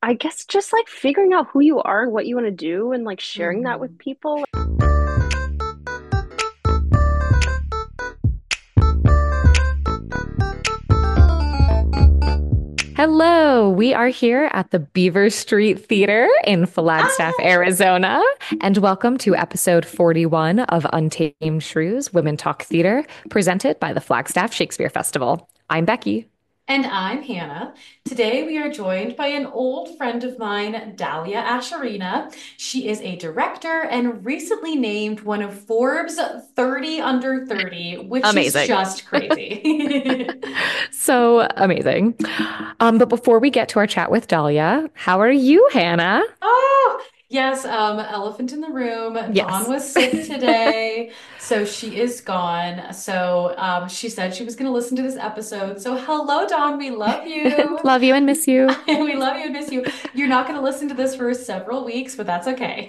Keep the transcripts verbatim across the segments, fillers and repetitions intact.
I guess just like figuring out who you are and what you want to do and like sharing that with Hmm. people. Hello, we are here at the Beaver Street Theater in Flagstaff, Ah, Arizona, and welcome to episode forty-one of Untamed Shrews Women Talk Theater, presented by the Flagstaff Shakespeare Festival. I'm Becky. and I'm Hannah. Today we are joined by an old friend of mine, Dahlia Asherina. She is a director and recently named one of Forbes thirty under thirty, which is Amazing. just crazy. So amazing. Um, but before we get to our chat with Dahlia, how are you, Hannah? Oh, yes, um, elephant in the room. Dawn Yes. was sick today, so she is gone. So um, she said she was going to listen to this episode. So hello, Dawn. We love you. Love you and miss you. We love you and miss you. You're not going to listen to this for several weeks, but that's okay.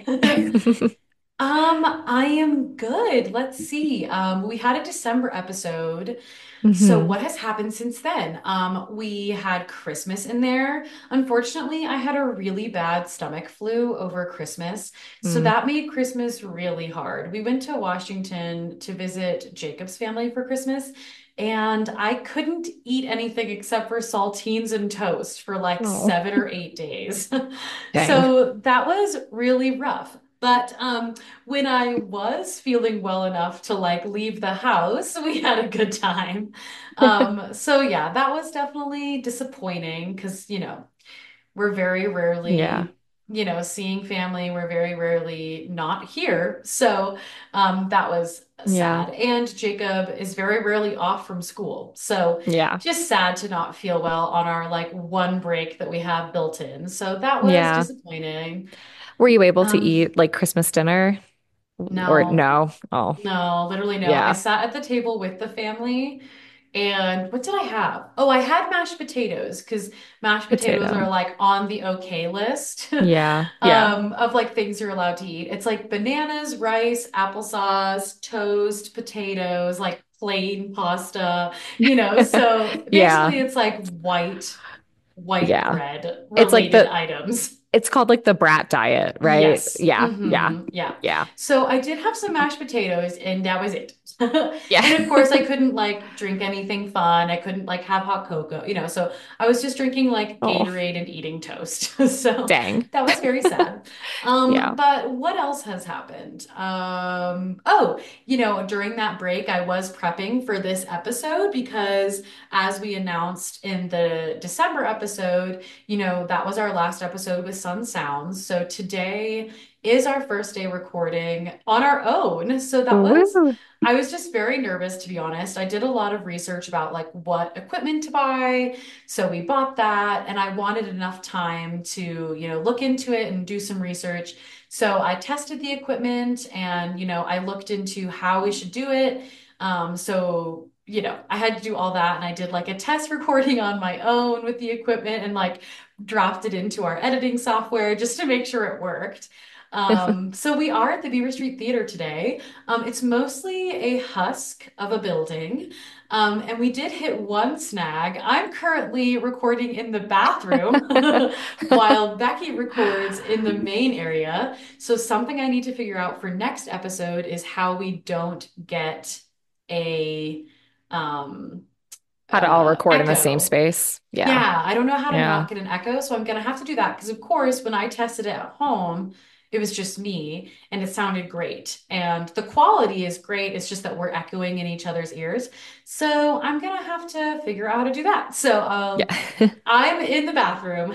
Um, I am good. Let's see. Um, we had a December episode. So hmm what has happened since then? Um, we had Christmas in there. Unfortunately, I had a really bad stomach flu over Christmas. So Mm. that made Christmas really hard. We went to Washington to visit Jacob's family for Christmas, and I couldn't eat anything except for saltines and toast for like Oh, seven or eight days. dang. So that was really rough. But um, when I was feeling well enough to like leave the house, we had a good time. Um, so yeah, that was definitely disappointing because, you know, we're very Yeah. rarely, you know, seeing family. We're very rarely not here. So um, that was Yeah. sad. And Jacob is very rarely off from school. So Yeah. just sad to not feel well on our like one break that we have built in. So that was Yeah. disappointing. Were you able to Um, eat like Christmas dinner or no. no? Oh, No, literally no. I yeah. sat at the table with the family and what did I have? Oh, I had mashed potatoes because mashed potatoes are Potato. like on the okay list Yeah. Yeah. um, of like things you're allowed to eat. It's like bananas, rice, applesauce, toast, potatoes, like plain pasta, you know. So Yeah. basically it's like white, white Yeah. bread It's like related the items. it's called like the brat diet, right? Yes. Yeah. Yeah. Hmm. Yeah. Yeah. So I did have some mashed potatoes and that was it. Yeah. And of course I couldn't like drink anything fun. I couldn't like have hot cocoa, you know. So I was just drinking like Oh, Gatorade and eating toast. So dang. that was very sad. Um, Yeah. but what else has happened? Um, oh, you know, during that break I was prepping for this episode because as we announced in the December episode, you know, that was our last episode with Sun Sounds. So today is our first day recording on our own. So that was, Woo. I was just very nervous, to be honest. I did a lot of research about like what equipment to buy. So we bought that and I wanted enough time to, you know, look into it and do some research. So I tested the equipment and, you know, I looked into how we should do it. Um, so you know, I had to do all that and I did like a test recording on my own with the equipment and like dropped it into our editing software just to make sure it worked. Um, so we are at the Beaver Street Theater today. Um, it's mostly a husk of a building. Um, and we did hit one snag. I'm currently recording in the bathroom while Becky records in the main area. So something I need to figure out for next episode is how we don't get a um How to all uh record in the same echo. space. Yeah. Yeah, I don't know how to Yeah. not get an echo, so I'm gonna have to do that because of course when I tested it at home, it was just me and it sounded great. And the quality is great. It's just that we're echoing in each other's ears. So I'm gonna have to figure out how to do that. So um Yeah. I'm in the bathroom.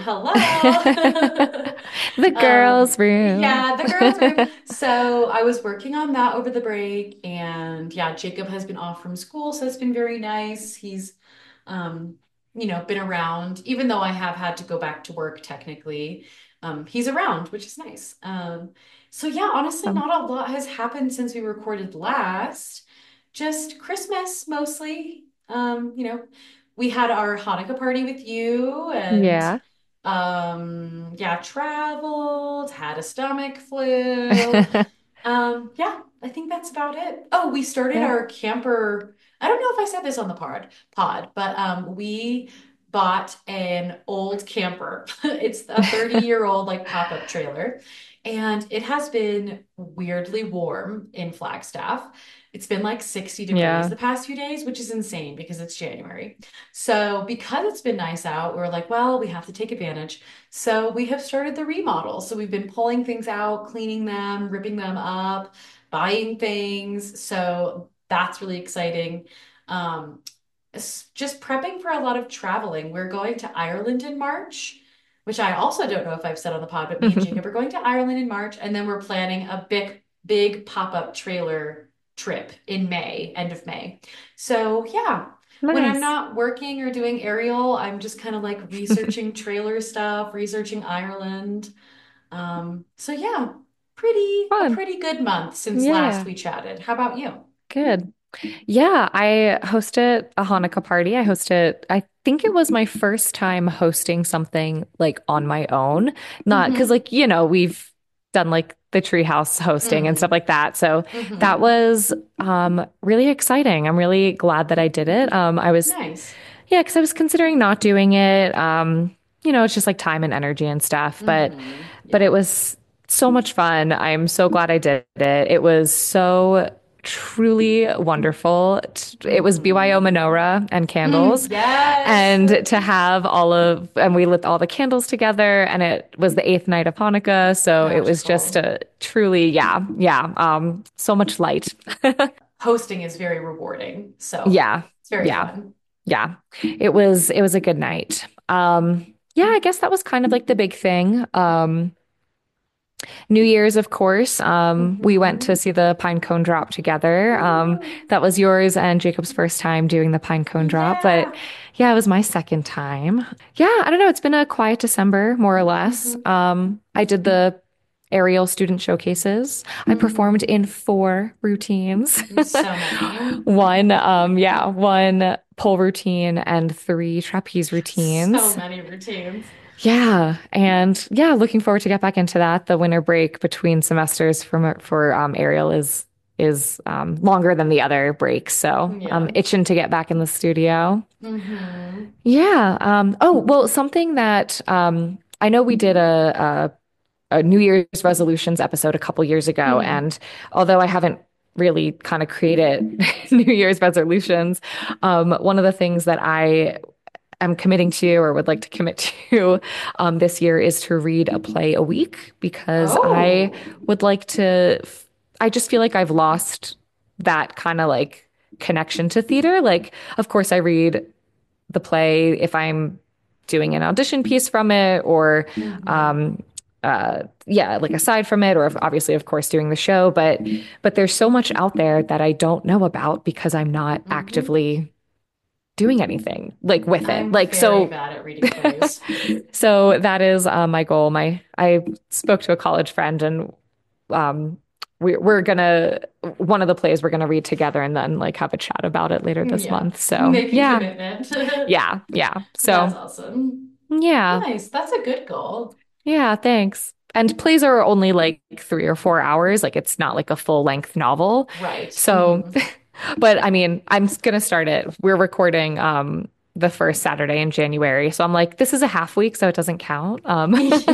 Hello. The Um, girls' room. yeah, the girls' room. So I was working on that over the break, and yeah, Jacob has been off from school, so it's been very nice. He's, um, you know, been around, even though I have had to go back to work technically. Um, he's around, which is nice. Um, so yeah, honestly, Um, not a lot has happened since we recorded last. Just Christmas mostly. Um, you know, we had our Hanukkah party with you and yeah. um, yeah, traveled, had a stomach flu. Um, yeah, I think that's about it. Oh, we started Yeah. our camper. I don't know if I said this on the pod pod, but um we bought an old camper. It's a thirty year old like pop-up trailer. And it has been weirdly warm in Flagstaff. It's been like sixty degrees Yeah. the past few days, which is insane because it's January. So, because it's been nice out, we're like, well, we have to take advantage. So, we have started the remodel. So, we've been pulling things out, cleaning them, ripping them up, buying things. So, that's really exciting. Um, s- just prepping for a lot of traveling. We're going to Ireland in March, which I also don't know if I've said on the pod, but me and Jacob are going to Ireland in March, and then we're planning a big, big pop-up trailer trip in May, end of May. So yeah, when I'm Nice. not working or doing aerial, I'm just kind of like researching trailer stuff, researching Ireland. Um, so yeah, pretty a Fun. pretty good month since last Yeah. we chatted. How about you? Good. Yeah, I hosted a Hanukkah party. I hosted, I think it was my first time hosting something like on my own. Not because, Mm-hmm. like, you know, we've done like the treehouse hosting and stuff Mm-hmm. like that. So that Mm-hmm. was um really exciting. I'm really glad that I did it. Um, I was, Nice. yeah, because I was considering not doing it. Um, you know, it's just like time and energy and stuff. But Mm-hmm. but it Yeah. was so much fun. I'm so glad I did it. It was so truly wonderful. It was B Y O Mm-hmm. menorah and Mm, candles. yes. And to have all of, and we lit all the candles together, and it was the eighth night of Hanukkah. So it was just Magical. a truly, yeah, yeah, um, so much light. Hosting is very rewarding, so Yeah, it's very yeah, fun. yeah. It was, it was a good night. Um, yeah, I guess that was kind of like the big thing. Um, New Year's, of course. Um, we went to Hmm. see the pine cone drop together. Um, that was yours and Jacob's first time doing the pine cone drop, but Yeah. yeah, it was my second time. Yeah, I don't know. It's been a quiet December, more or less. Hmm. Um, I did the aerial student showcases. I performed Hmm. in four routines. So many. One, um, yeah, one pole routine and three trapeze So routines. many routines. Yeah, and yeah, looking forward to get back into that. The winter break between semesters for for um, Ariel is is um, longer than the other breaks, so I'm Yeah. itching to get back in the studio. Hmm. Yeah. Um, oh, well, something that um, I know we did a, a a New Year's resolutions episode a couple years ago, Hmm. and although I haven't really kind of created New Year's resolutions, um, one of the things that I am committing to or would like to commit to um, this year is to read a play a week because I Oh. would like to. I just feel like I've lost that kind of like connection to theater. Like, of course, I read the play if I'm doing an audition piece from it or Hmm. um uh yeah, like aside from it or if- obviously of course doing the show, but but there's so much out there that I don't know about because I'm not Hmm. actively doing anything like with it. I'm Like very so bad at reading plays. so that is uh, my goal. My I spoke to a college friend and um we, we're gonna one of the plays we're gonna read together and then like have a chat about it later this Yeah. month. So Make a yeah, commitment. yeah, yeah. That's So awesome. yeah, Nice. That's a good goal. yeah, thanks. And plays are only like three or four hours. Like it's not like a full length novel. Right. So, Hmm. but I mean, I'm gonna start it. We're recording um the first Saturday in January. So I'm like, this is a half week, so it doesn't count. Um,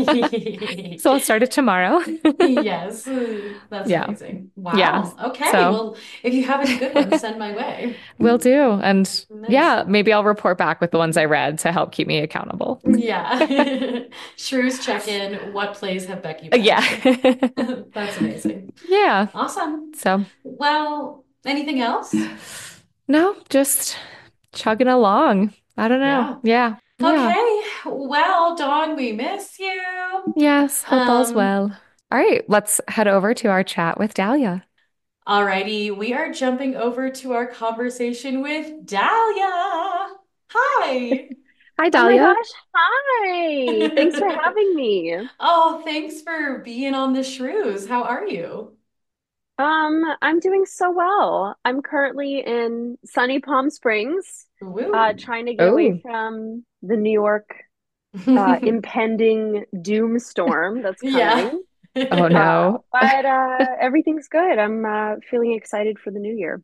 so I'll start it tomorrow. Yes, that's Yeah. amazing. Yeah. Wow. Okay. So Well, if you have any good ones, send my way. will do. And Nice. yeah, maybe I'll report back with the ones I read to help keep me accountable. Yeah. Shrews check in. What plays have Becky Yeah. read? That's amazing. Yeah. Awesome. So Well, anything else? no, just chugging along. I don't know. Yeah. Yeah. Yeah. Okay. Well, Dawn, we miss you. Yes. Hope all's Um, well. All right. Let's head over to our chat with Dahlia. Alrighty, we are jumping over to our conversation with Dahlia. Hi. Hi, Oh my Dahlia. gosh. Hi. Thanks for having me. Oh, thanks for being on the shrews. How are you? Um, I'm doing so well. I'm currently in sunny Palm Springs, uh, Woo. trying to get away Oh. from the New York uh, impending doom storm that's Yeah. coming. Oh Uh, no. but uh, everything's good. I'm uh, feeling excited for the new year.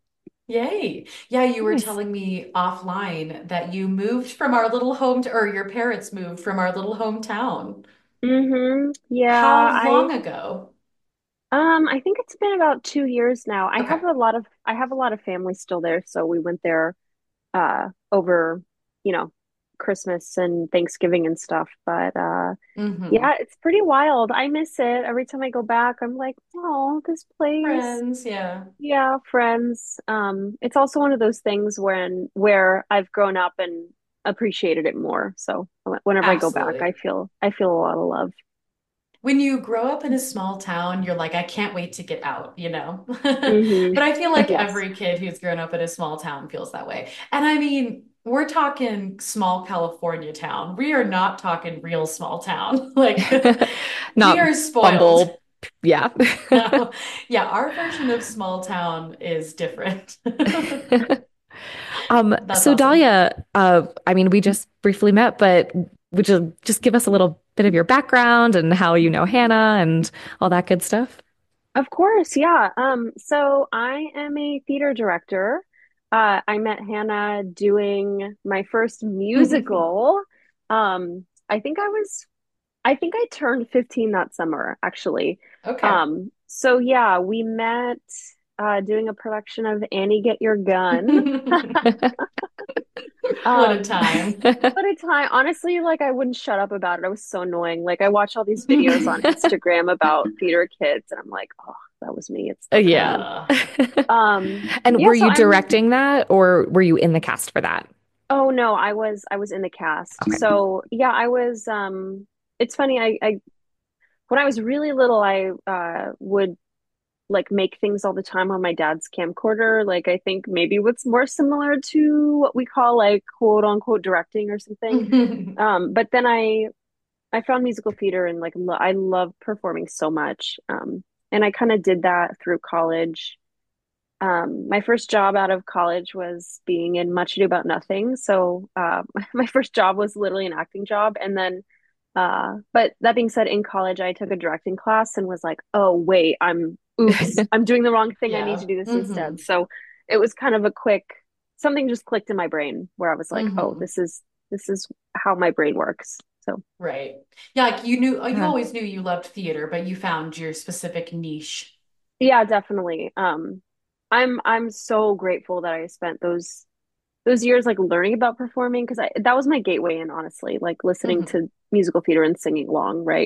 Yay. Yeah, you were Nice. telling me offline that you moved from our little home to, or your parents moved from our little hometown. Mm-hmm. Yeah, How I long ago? um I think it's been about two years now. I have Okay. a lot of I have a lot of family still there, so we went there uh over, you know, Christmas and Thanksgiving and stuff. But uh Mm-hmm. yeah, it's pretty wild. I miss it. Every time I go back, I'm like, oh, this place. Friends, yeah. Yeah, friends. Um, it's also one of those things when where I've grown up and appreciated it more. So whenever I go back, I Absolutely. feel I feel a lot of love. When you grow up in a small town, you're like, I can't wait to get out, you know? Hmm. But I feel like Yes. every kid who's grown up in a small town feels that way. And I mean, we're talking small California town. We are not talking real small town. Like, we Not are spoiled. Bumble. Yeah. No. Yeah, our version of small town is different. Um, That's so awesome. Dahlia, uh, I mean, we just briefly met, but would you just give us a little bit of your background and how you know Hannah and all that good stuff? Of course, yeah. Um, so I am a theater director. Uh, I met Hannah doing my first musical. Um, I think I was I think I turned fifteen that summer, actually. Okay. Um, so yeah, we met uh, doing a production of Annie Get Your Gun. What a Um, time. but it's high. Honestly, like I wouldn't shut up about it. I was so annoying. Like I watch all these videos on Instagram about theater kids, and I'm like, oh, that was me. It's Uh, still kind of Yeah. me. Uh, Um, And yeah, were so you I'm directing that or were you in the cast for that? oh no, I was I was in the cast. Okay. So yeah, I was um it's funny, I, I when I was really little, I uh would like make things all the time on my dad's camcorder. Like I think maybe what's more similar to what we call like quote unquote directing or something. Um, but then I I found musical theater and like lo I love performing so much. Um, and I kind of did that through college. Um, my first job out of college was being in Much Ado About Nothing. So uh, my first job was literally an acting job, and then uh, but that being said, in college, I took a directing class and was like, oh, wait, I'm, oops, I'm doing the wrong thing. I need to yeah. do this hmm instead. So it was kind of a quick, something just clicked in my brain where I was like, oh, hmm this is, this is how my brain works. So Right. Yeah, like you knew, you Yeah. always knew you loved theater, but you found your specific niche. yeah, definitely. Um, I'm, I'm so grateful that I spent those, those years like learning about performing because I, that was my gateway in, honestly, like listening hmm to musical theater and singing along, right?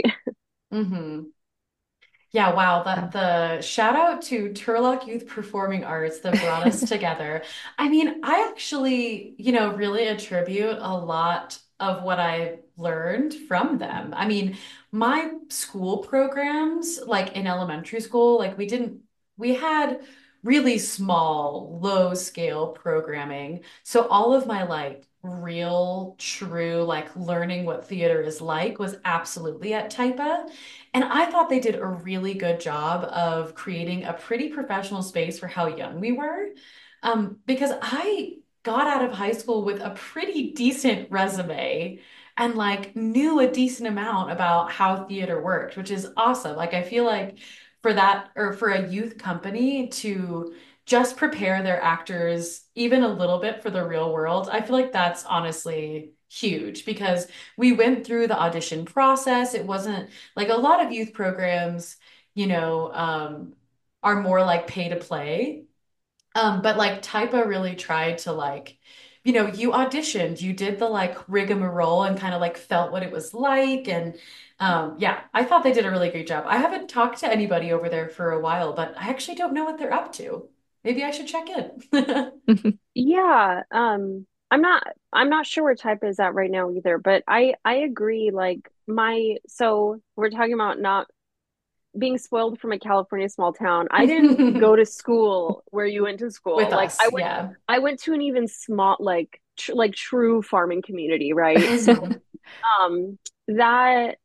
hmm Yeah, wow. The Yeah. the shout out to Turlock Youth Performing Arts that brought us together. I mean, I actually, you know, really attribute a lot of what I learned from them. I mean, my school programs, like in elementary school, like we didn't, we had really small, low scale programming. So all of my like real, true, like learning what theater is like was absolutely at Typa. And I thought they did a really good job of creating a pretty professional space for how young we were. Um, because I got out of high school with a pretty decent resume and like knew a decent amount about how theater worked, which is awesome. Like I feel like for that or for a youth company to just prepare their actors even a little bit for the real world, I feel like that's honestly huge because we went through the audition process. It wasn't like a lot of youth programs, you know, um, are more like pay to play. Um, but like Typa really tried to like, you know, you auditioned, you did the like rigmarole and kind of like felt what it was like. And um, yeah, I thought they did a really great job. I haven't talked to anybody over there for a while, but I actually don't know what they're up to. Maybe I should check in. Yeah, um, I'm not I'm not sure where type is at right now either, but I I agree. Like my so we're talking about not being spoiled from a California small town. I didn't go to school where you went to With school. Like I us, went yeah. I went to an even small like tr like true farming community, right? So hmm um that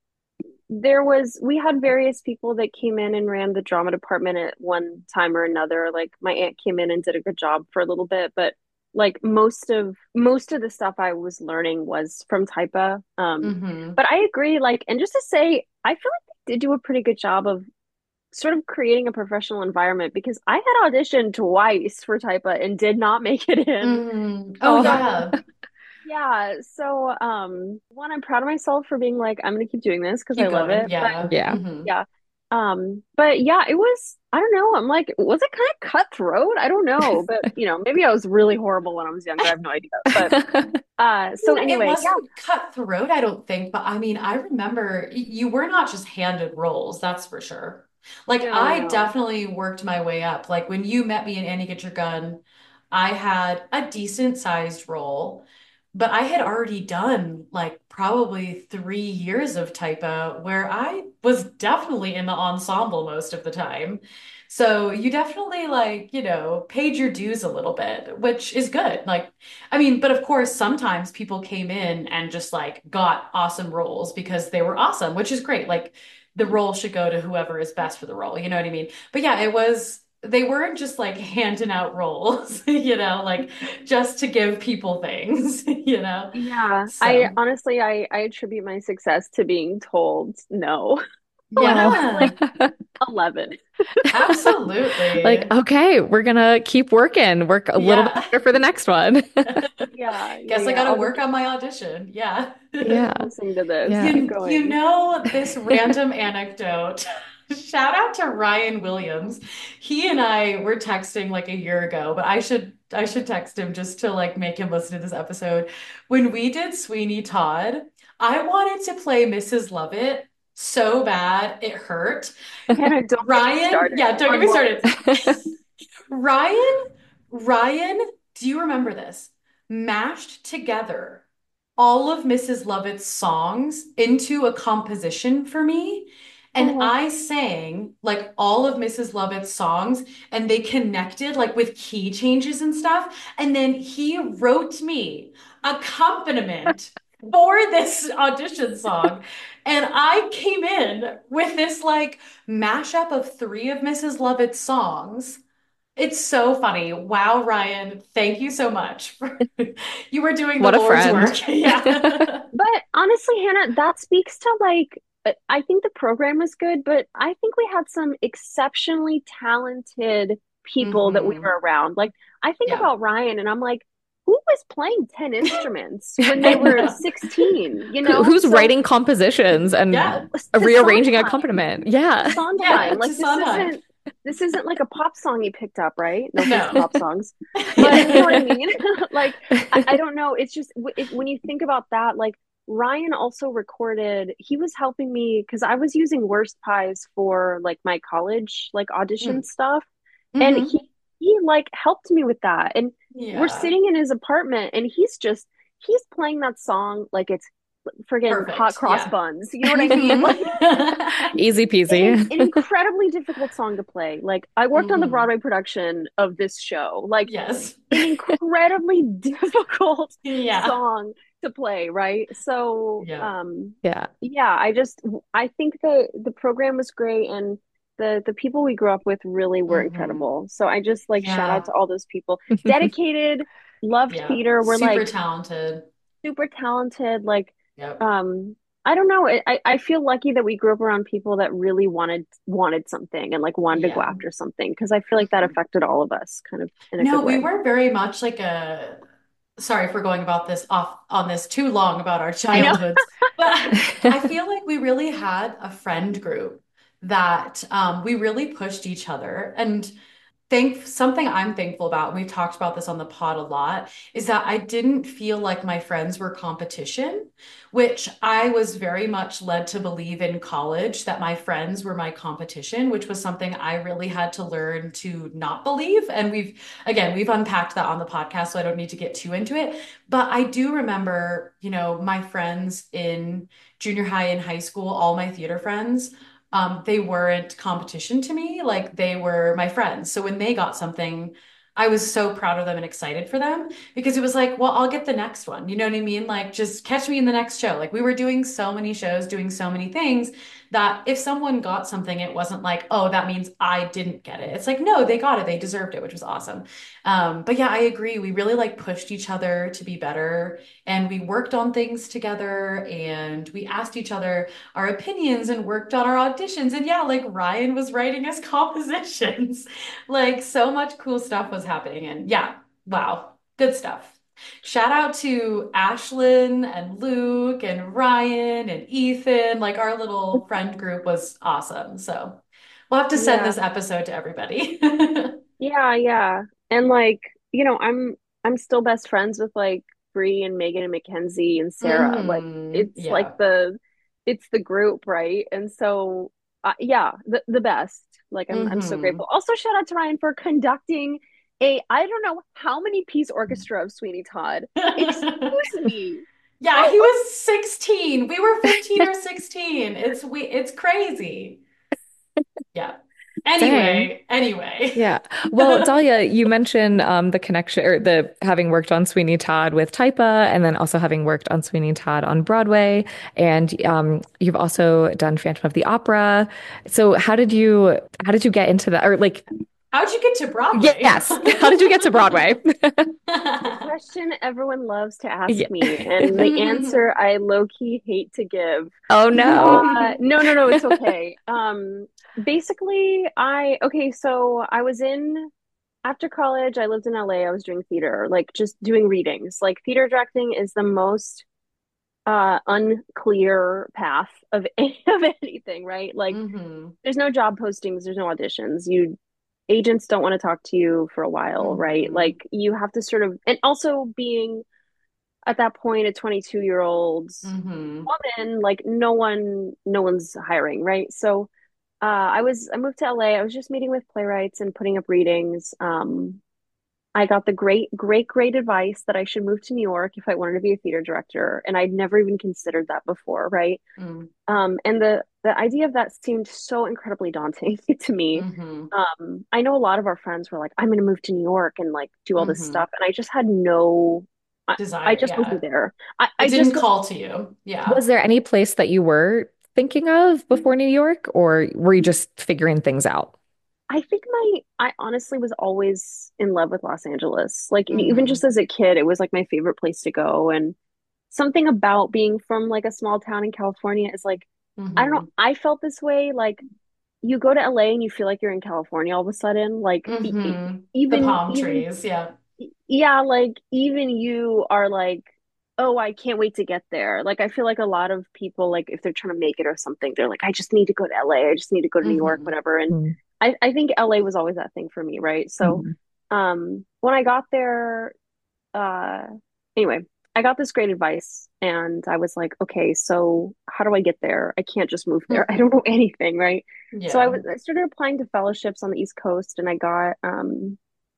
there was we had various people that came in and ran the drama department at one time or another. Like my aunt came in and did a good job for a little bit, but like most of most of the stuff I was learning was from Typa. Um, hmm but I agree, like, and just to say, I feel like they did do a pretty good job of sort of creating a professional environment because I had auditioned twice for Typa and did not make it in. Mm. Oh Oh, Um, yeah. yeah, so um, one, I'm proud of myself for being like, I'm gonna keep doing this because I Keep love going. it. But Yeah. yeah. Hmm. yeah, um, but yeah, it was. I don't know. I'm like, was it kind of cutthroat? I don't know, but you know, maybe I was really horrible when I was younger. I have no idea. But uh, so It anyway, yeah. wasn't cutthroat, I don't think, but I mean, I remember y- you were not just handed roles, that's for sure. Like, No, I no. definitely worked my way up. Like, when you met me in Annie Get Your Gun, I had a decent sized role, but I had already done like probably three years of typo where I was definitely in the ensemble most of the time. So you definitely like, you know, paid your dues a little bit, which is good. Like, I mean, but of course, sometimes people came in and just like got awesome roles because they were awesome, which is great. Like the role should go to whoever is best for the role. You know what I mean? But yeah, it was, they weren't just like handing out roles, you know, like just to give people things, you know? Yeah, I So, honestly, I I attribute my success to being told no when I Oh. was yeah, like eleven. Like, absolutely. okay, we're gonna keep working, work a little bit Yeah. harder for the next one. Yeah, yeah, Guess I yeah. got to I'll just work on my audition. Yeah. Yeah. keep listening to this. Yeah. Keep You you going. know this random anecdote. Shout out to Ryan Williams. He and I were texting like a year ago, but I should I should text him just to like make him listen to this episode. When we did Sweeney Todd, I wanted to play missus Lovett so bad it hurt. Hannah, don't get me Ryan, started yeah, don't get on me what. started. Ryan, Ryan, do you remember this? Mashed together all of missus Lovett's songs into a composition for me. And Oh, I sang like all of missus Lovett's songs and they connected like with key changes and stuff. And then he wrote me accompaniment for this audition song. And I came in with this like mashup of three of missus Lovett's songs. It's so funny. Wow, Ryan, thank you so much for you were doing the What a Lord's friend. work. Yeah. but honestly, Hannah, that speaks to like uh, I think the program was good, but I think we had some exceptionally talented people that we Hmm. were around. Like I think Yeah. about Ryan and I'm like, who was playing ten instruments when they I were know. sixteen, you Who, know? who's So writing compositions Yeah. and to rearranging Sondheim, accompaniment? to Yeah. Sondheim. Yeah, to Like this Sondheim. isn't this isn't like a pop song he picked up, right? No offense to No. pop songs, but you know what I Yeah. mean? Like I, I don't know. It's just if, when you think about that, like Ryan also recorded. He was helping me because I was using Worst Pies for like my college like audition stuff, and Mm-hmm. he he like helped me with that. And we're Yeah. sitting in his apartment, and he's just he's playing that song like it's friggin' hot Perfect. cross Yeah. buns. You know what I mean? Hmm. Like Easy it is peasy. an incredibly difficult song to play. Like I worked on the Hmm. Broadway production of this show. Like Yes. an incredibly difficult Yeah. song to play, right? So, Yeah. um Yeah. yeah, I just I think the the program was great and the the people we grew up with really were Hmm. incredible. So I just like shout out Yeah. to all those people. Dedicated, loved Yeah. theater, were Super like talented. super talented. Like, Yep. um, I don't know. I, I feel lucky that we grew up around people that really wanted wanted something and like wanted to go Yeah. after something because I feel like that affected all of us kind of in a good No, we way. were very much like a, sorry for going about this off on this too long about our I know. childhoods, but I feel like we really had a friend group that um, we really pushed each other. And Thank something I'm thankful about, and we've talked about this on the pod a lot, is that I didn't feel like my friends were competition, which I was very much led to believe in college that my friends were my competition, which was something I really had to learn to not believe. And we've, again, we've unpacked that on the podcast, so I don't need to get too into it. But I do remember, you know, my friends in junior high and high school, all my theater friends um, they weren't competition to me. Like they were my friends. So when they got something, I was so proud of them and excited for them because it was like, well, I'll get the next one. You know what I mean? Like, just catch me in the next show. Like, we were doing so many shows, doing so many things that if someone got something, it wasn't like, oh, that means I didn't get it. It's like, no, they got it. They deserved it, which was awesome. Um, but yeah, I agree. We really like pushed each other to be better and we worked on things together and we asked each other our opinions and worked on our auditions. And yeah, like Ryan was writing us compositions. Like so much cool stuff was happening. And yeah, wow, good stuff. Shout out to Ashlyn and Luke and Ryan and Ethan. Like our little friend group was awesome. So we'll have to send Yeah. this episode to everybody. Yeah, yeah. And like, you know, I'm I'm still best friends with like Bree and Megan and Mackenzie and Sarah. Like hmm it's like Yeah. the it's the group, right? And so uh, yeah, the the best. Like I'm I'm so hmm grateful. Also shout out to Ryan for conducting a I don't know how many piece orchestra of Sweeney Todd. Excuse me. Yeah, How he was sixteen. We were fifteen or sixteen. It's we it's crazy. Yeah. Dang. Anyway, anyway. Yeah. Well, Dahlia, you mentioned um, the connection or the having worked on Sweeney Todd with Typa and then also having worked on Sweeney Todd on Broadway. And um, you've also done Phantom of the Opera. So how did you how did you get into that? Or like, How'd you get to Broadway? yes, how did you get to Broadway? the question everyone loves to ask Yeah. me, and the answer I low-key hate to give. Oh no. Uh, no, no, no, it's okay. Um, basically, I okay, so I was in after college, I lived in L A. I was doing theater, like just doing readings. Like theater directing is the most uh unclear path of of anything, right? Like hmm there's no job postings, there's no auditions. You agents don't want to talk to you for a while, right? hmm Like you have to sort of, and also being at that point a twenty-two year old hmm woman, like no one no one's hiring, right? So uh I was I moved to L A. I was just meeting with playwrights and putting up readings. um I got the great great great advice that I should move to New York if I wanted to be a theater director, and I'd never even considered that before, right? hmm Um and the the idea of that seemed so incredibly daunting to me. hmm um I know a lot of our friends were like, I'm going to move to New York and like do all this hmm stuff, and I just had no, I, I Desire, just wasn't yeah. there. I, It I didn't just was call to you. Yeah. Was there any place that you were thinking of before New York, or were you just figuring things out? I think my I honestly was always in love with Los Angeles. Like even hmm just as a kid, it was like my favorite place to go. And something about being from like a small town in California is like, I don't know, hmm I felt this way. Like you go to L A and you feel like you're in California all of a sudden. Like e- e- hmm The even palm even trees, yeah. yeah, like even you are like, oh, I can't wait to get there. Like I feel like a lot of people, like if they're trying to make it or something, they're like, I just need to go to L A. I just need to go to New York, hmm whatever. And Mm, I, I think L A was always that thing for me, right? So mhm. um when I got there, uh anyway, I got this great advice and I was like, okay, so how do I get there? I can't just move there. I don't know anything, right? So I Yeah. was I started applying to fellowships on the East Coast, and I got um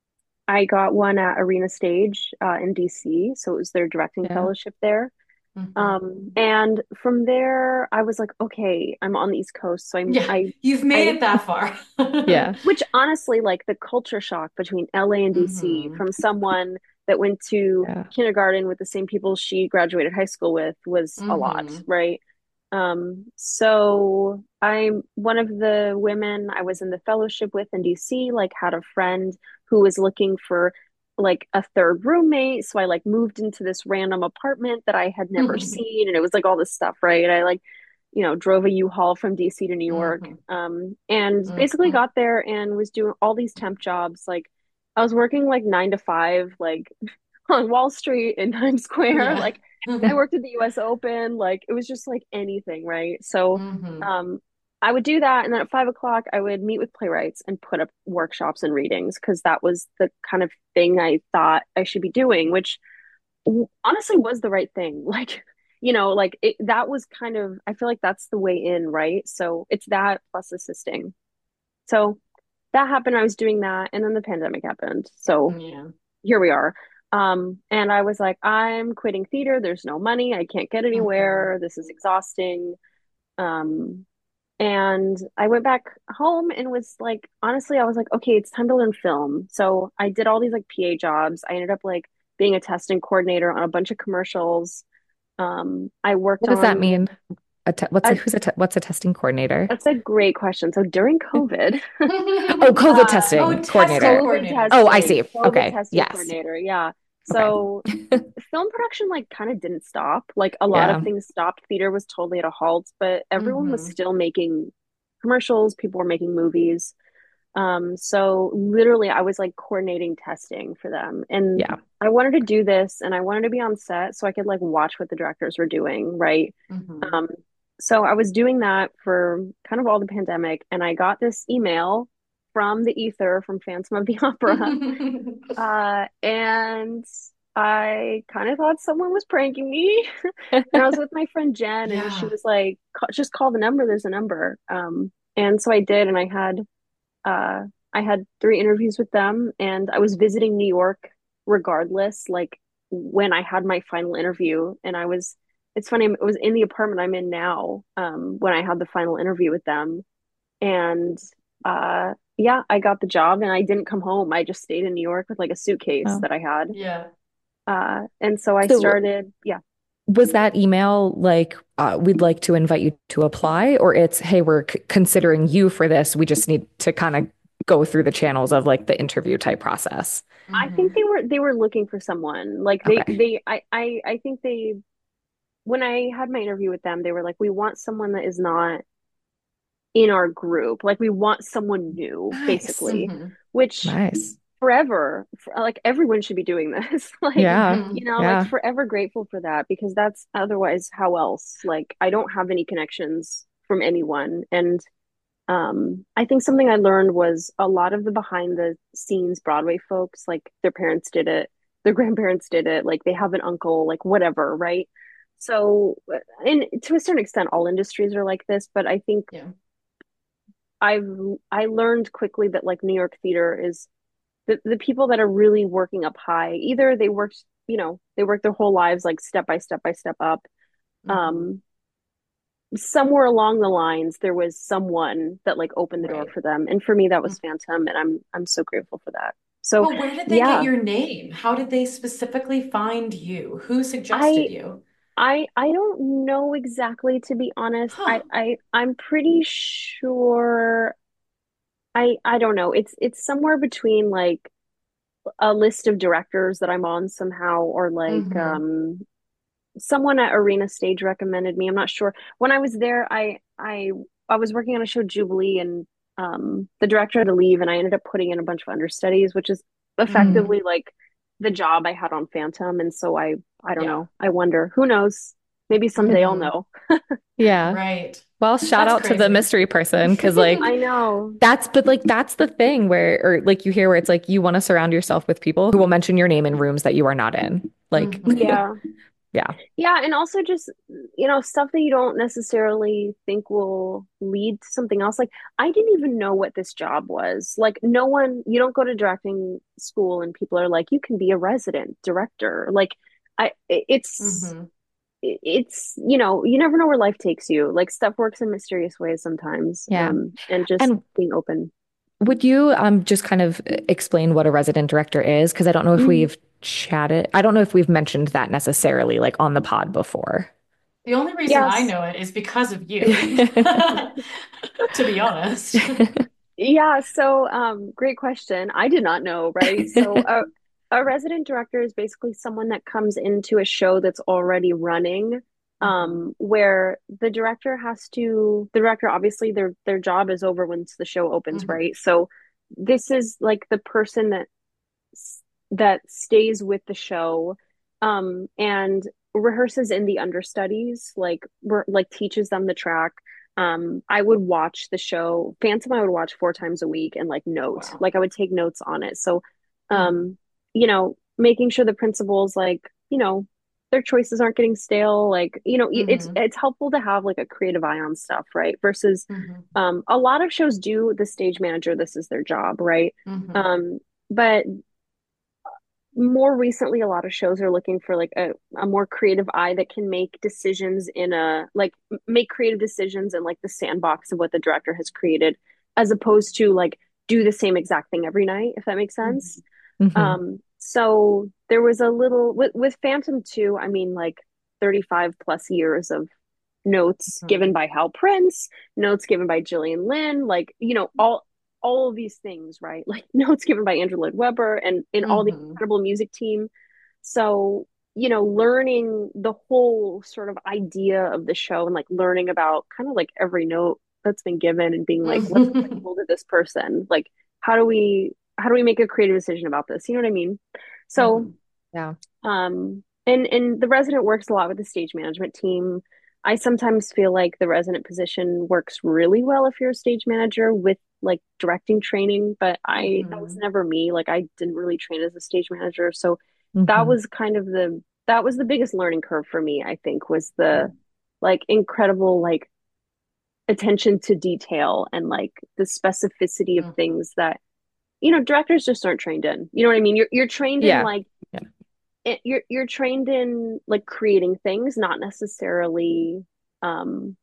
I got one at Arena Stage uh, in D C. So it was their directing Yeah. fellowship there. hmm Um, and from there, I was like, okay, I'm on the East Coast, so I'm Yeah. I You've made I it that far. Yeah. which honestly, like the culture shock between L A and D C hmm from someone that went to Yeah. kindergarten with the same people she graduated high school with was a lot, hmm right? Um, so I'm one of the women I was in the fellowship with in D C, like had a friend who was looking for like a third roommate. So I like moved into this random apartment that I had never seen, and it was like all this stuff, right? I like you know, drove a U-Haul from D C to New York, hmm um, and basically hmm got there and was doing all these temp jobs. Like I was working like nine to five, like on Wall Street in Times Square. Yeah. Like I worked at the U S Open. Like it was just like anything, right? So hmm um, I would do that, and then at five o'clock, I would meet with playwrights and put up workshops and readings because that was the kind of thing I thought I should be doing, which honestly was the right thing. Like, you know, like it, that was kind of, I feel like that's the way in, right? So it's that plus assisting. So that happened. I was doing that, and then the pandemic happened. So Yeah. here we are. Um, and I was like, I'm quitting theater. There's no money. I can't get hmm anywhere. This is exhausting. Um, And I went back home and was like, honestly, I was like, okay, it's time to learn film. So I did all these like P A jobs. I ended up like being a testing coordinator on a bunch of commercials. Um, I worked What does that on mean? A te what's a a, who's a te what's a testing coordinator? that's a great question. So during COVID, Oh, COVID uh, Oh, testing testing coordinator. COVID coordinator. Oh, I testing, see. COVID Okay. testing Yes. coordinator, yeah. Okay. So film production like kind of didn't stop. Like a lot of Yeah. things stopped. Theater was totally at a halt, but everyone was Hmm. still making commercials. People were making movies. Um, so literally I was like coordinating testing for them. And Yeah. I wanted to do this and I wanted to be on set so I could like watch what the directors were doing, right? Hmm. Um, so I was doing that for kind of all the pandemic, and I got this email from the ether from Phantom of the Opera. Uh, and I kind of thought someone was pranking me. And I was with my friend Jen, and she Yeah. was like, just call the number, there's a number. Um, and so I did, and I had uh I had three interviews with them, and I was visiting New York regardless, like when I had my final interview. And I was it's funny, it was in the apartment I'm in now, um, when I had the final interview with them. And uh yeah, I got the job and I didn't come home. I just stayed in New York with like a suitcase Oh. that I had. Yeah. Uh and so I So started, yeah. was that email like, uh, we'd like to invite you to apply, or it's, hey, we're c considering you for this. We just need to kind of go through the channels of like the interview type process. I think Hmm. they were they were looking for someone. Like they Okay. they I I I think they when I had my interview with them, they were like, we want someone that is not in our group. Like, we want someone new, Nice. basically, Hmm. which Nice. forever, like, everyone should be doing this. Like, Yeah. Hmm. you know, like, Yeah. forever grateful for that, because that's otherwise, how else? Like, I don't have any connections from anyone. And um, I think something I learned was a lot of the behind the scenes Broadway folks, like, their parents did it, their grandparents did it, like, they have an uncle, like, whatever, right? So, and to a certain extent, all industries are like this, but I think Yeah. I've I learned quickly that like New York theater is the, the people that are really working up high. Either they worked, you know, they worked their whole lives like step by step by step up. Hmm. Um, somewhere along the lines, there was someone that like opened the door Right. for them, and for me, that was Phantom, and I'm I'm so grateful for that. So, But where did they get yeah, your name? How did they specifically find you? Who suggested I you? I I don't know exactly, to be honest. I Huh. I I'm pretty sure. I I don't know. It's it's somewhere between like a list of directors that I'm on somehow, or like Hmm. um someone at Arena Stage recommended me. I'm not sure. When I was there, I I I was working on a show Jubilee, and um the director had to leave, and I ended up putting in a bunch of understudies, which is Hmm. effectively like the job I had on Phantom. And so I I don't Yeah. know. I wonder. Who knows? Maybe someday I'll Hmm. know. Yeah. Right. Well, shout That's out to the crazy. mystery person because, like, I know. that's, but like, that's the thing where, or like, you hear where it's like, you want to surround yourself with people who will mention your name in rooms that you are not in. Like, Hmm. Yeah. yeah. Yeah, and also just, you know, stuff that you don't necessarily think will lead to something else. Like, I didn't even know what this job was. Like, no one, you don't go to directing school and people are like, you can be a resident director. Like, I, it's, Hmm. it's, you know, you never know where life takes you. Like, stuff works in mysterious ways sometimes. Yeah. Um, and just And being open. would you um just kind of explain what a resident director is? Because I don't know if Mhm. we've chatted, I don't know if we've mentioned that necessarily, like on the pod before. The only reason I Yes. know it is because of you, to be honest. Yeah, so um, great question. I did not know, right? So a a resident director is basically someone that comes into a show that's already running, Hmm. um, where the director has to, the director obviously their their job is over once the show opens, Hmm. right? So this is like the person that s- that stays with the show, um, and rehearses in the understudies, like re like teaches them the track. Um, I would watch the show Phantom. I would watch four times a week and like note, Wow. like I would take notes on it. So, Hmm. um, you know, making sure the principals, like, you know, their choices aren't getting stale. Like, you know, it's Hmm. it's helpful to have like a creative eye on stuff, right? Versus, Hmm. um, a lot of shows do the stage manager. This is their job, right? Hmm. Um, but more recently, a lot of shows are looking for like a, a more creative eye that can make decisions in a like make creative decisions in like the sandbox of what the director has created, as opposed to like do the same exact thing every night, if that makes sense. Mhm. Hmm. Um, so there was a little with with Phantom two, I mean like thirty-five plus years of notes given Mhm. by Hal Prince, notes given by Gillian Lynn, like, you know, all all of these things, right? Like notes given by Andrew Lloyd Webber and in all the Mhm. incredible music team. So, you know, learning the whole sort of idea of the show and like learning about kind of like every note that's been given and being like, what was I Mhm. told to this person? Like, how do we how do we make a creative decision about this? You know what I mean? So, Mhm. Yeah. um, and and the resident works a lot with the stage management team. I sometimes feel like the resident position works really well if you're a stage manager with like directing training, but I that was Mhm. never me. Like I didn't really train as a stage manager, so that Hmm. was kind of the that was the biggest learning curve for me, I think, was the like incredible like attention to detail and like the specificity of Mhm. things that you know directors just aren't trained in. You know what I mean? You're you're trained in Yeah. like Yeah. it, you're you're trained in like creating things, not necessarily um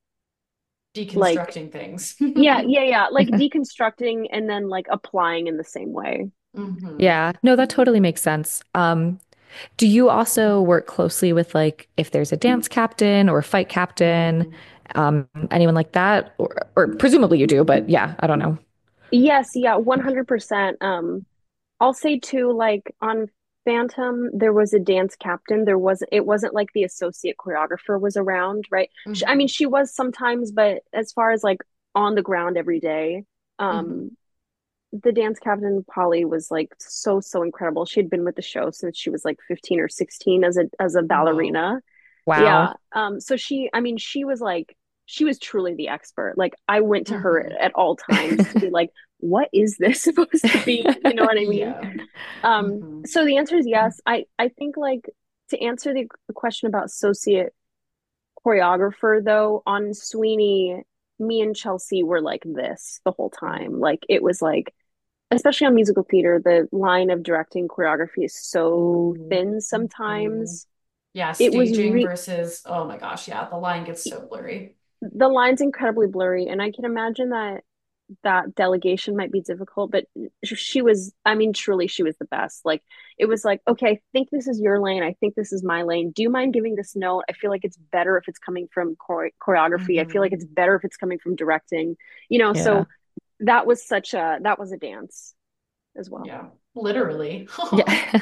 like Deconstructing things. yeah, yeah, yeah, like deconstructing and then like applying in the same way. Mhm. Yeah. No, that totally makes sense. Um, do you also work closely with like if there's a dance captain or a fight captain, Mhm. um, anyone like that? Or, or presumably you do, but yeah, I don't know. Yes, yeah, one hundred percent. Um, I'll say too, like on Phantom, there was a dance captain. There was it wasn't like the associate choreographer was around, right? She, I mean, Mhm. she was sometimes, but as far as like on the ground every day, Mhm. um, the dance captain Polly was like so so incredible. She had been with the show since she was like fifteen or sixteen as a as a Whoa. ballerina. Wow. Yeah. Um so she I mean she was like she was truly the expert. Like I went to her Mhm. at all times to be like what is this supposed to be? You know what I mean? Yeah. Um Mhm. so the answer is yes. I I think like to answer the, the question about associate choreographer though on Sweeney, me and Chelsea were like this the whole time. Mhm. Like it was like especially on musical theater, the line of directing choreography is so Ooh. thin Mhm. sometimes. Yeah, It was staging re versus, oh my gosh, yeah, the line gets so blurry. the line's incredibly blurry, and I can imagine that that delegation might be difficult, but she was, I mean, truly, she was the best. Like, it was like, okay, I think this is your lane. I think this is my lane. Do you mind giving this note? I feel like it's better if it's coming from chore choreography. I feel like Mhm. it's better if it's coming from directing, you know, Yeah. so that was such a, that was a dance as well. Yeah, literally. Yeah.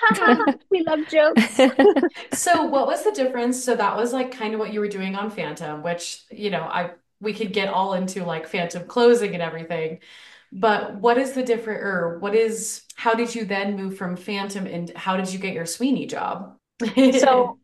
We love jokes. So what was the difference? So that was like kind of what you were doing on Phantom, which, you know, I we could get all into like Phantom closing and everything. But what is the different or what is how did you then move from Phantom and how did you get your Sweeney job? So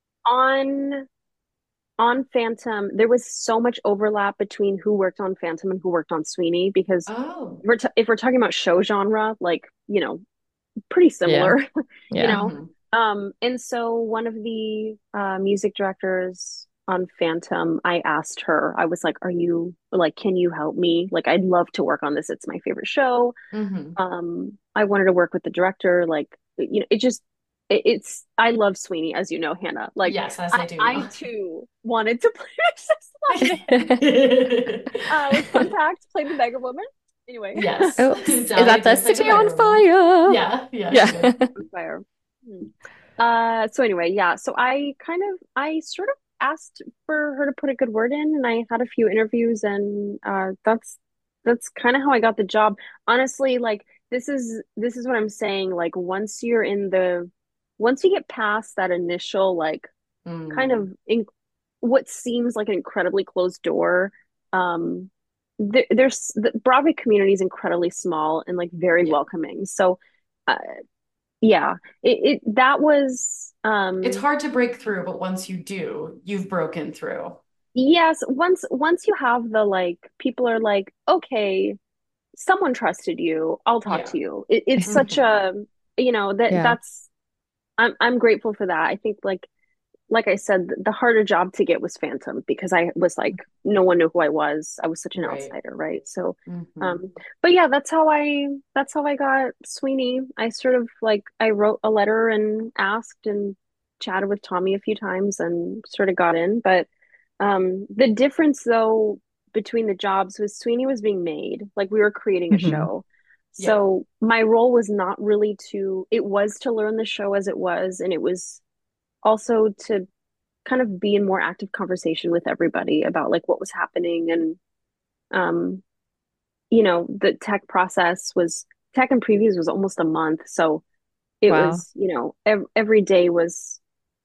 on on Phantom, there was so much overlap between who worked on Phantom and who worked on Sweeney because Oh. if we're, t if we're talking about show genre, like, you know, pretty Yeah. similar, you Yeah. know. Hmm. Um, and so one of the uh, music directors on Phantom, I asked her, I was like, are you like, can you help me? Like, I'd love to work on this. It's my favorite show. Hmm. Um, I wanted to work with the director. Like, you know, it just, it, it's, I love Sweeney, as you know, Hannah. Like, Yes, as I, I do I know. too wanted to play Princess Leia. Uh, with Fun Fact, played the Beggar Woman. Anyway, Yes. Oh, is Dahlia that the did play the City on beggar woman. Fire? Yeah, yeah, she Yeah. did. on fire. Hmm. Uh, so anyway, yeah. So I kind of, I sort of asked for her to put a good word in, and I had a few interviews, and uh, that's that's kind of how I got the job. Honestly, like this is this is what I'm saying. Like once you're in the, once you get past that initial like kind Mm, of in, what seems like an incredibly closed door, um, there, there's the Broadway community is incredibly small and like very yeah. welcoming. So. Uh, yeah, it, it that was It's um hard to break through, but once you do, you've broken through. yes, once once you have the like people are like, okay, someone trusted you, I'll talk Yeah. to you. It, it's such Hmm. a you know that Yeah. that's I'm I'm grateful for that. I think like like I said, the harder job to get was Phantom because I was like, no one knew who I was. I was such an Right. outsider, right? So, Hmm. um, but yeah, that's how I that's how I got Sweeney. I sort of like I wrote a letter and asked and chatted with Tommy a few times and sort of got in. But um, the difference though between the jobs was Sweeney was being made, like we were creating a Hmm. show. Yeah. So my role was not really to, it was to learn the show as it was, and it was also to kind of be in more active conversation with everybody about like what was happening and um you know the tech process was tech and previews was almost a month, so it Wow. was, you know, ev- every day was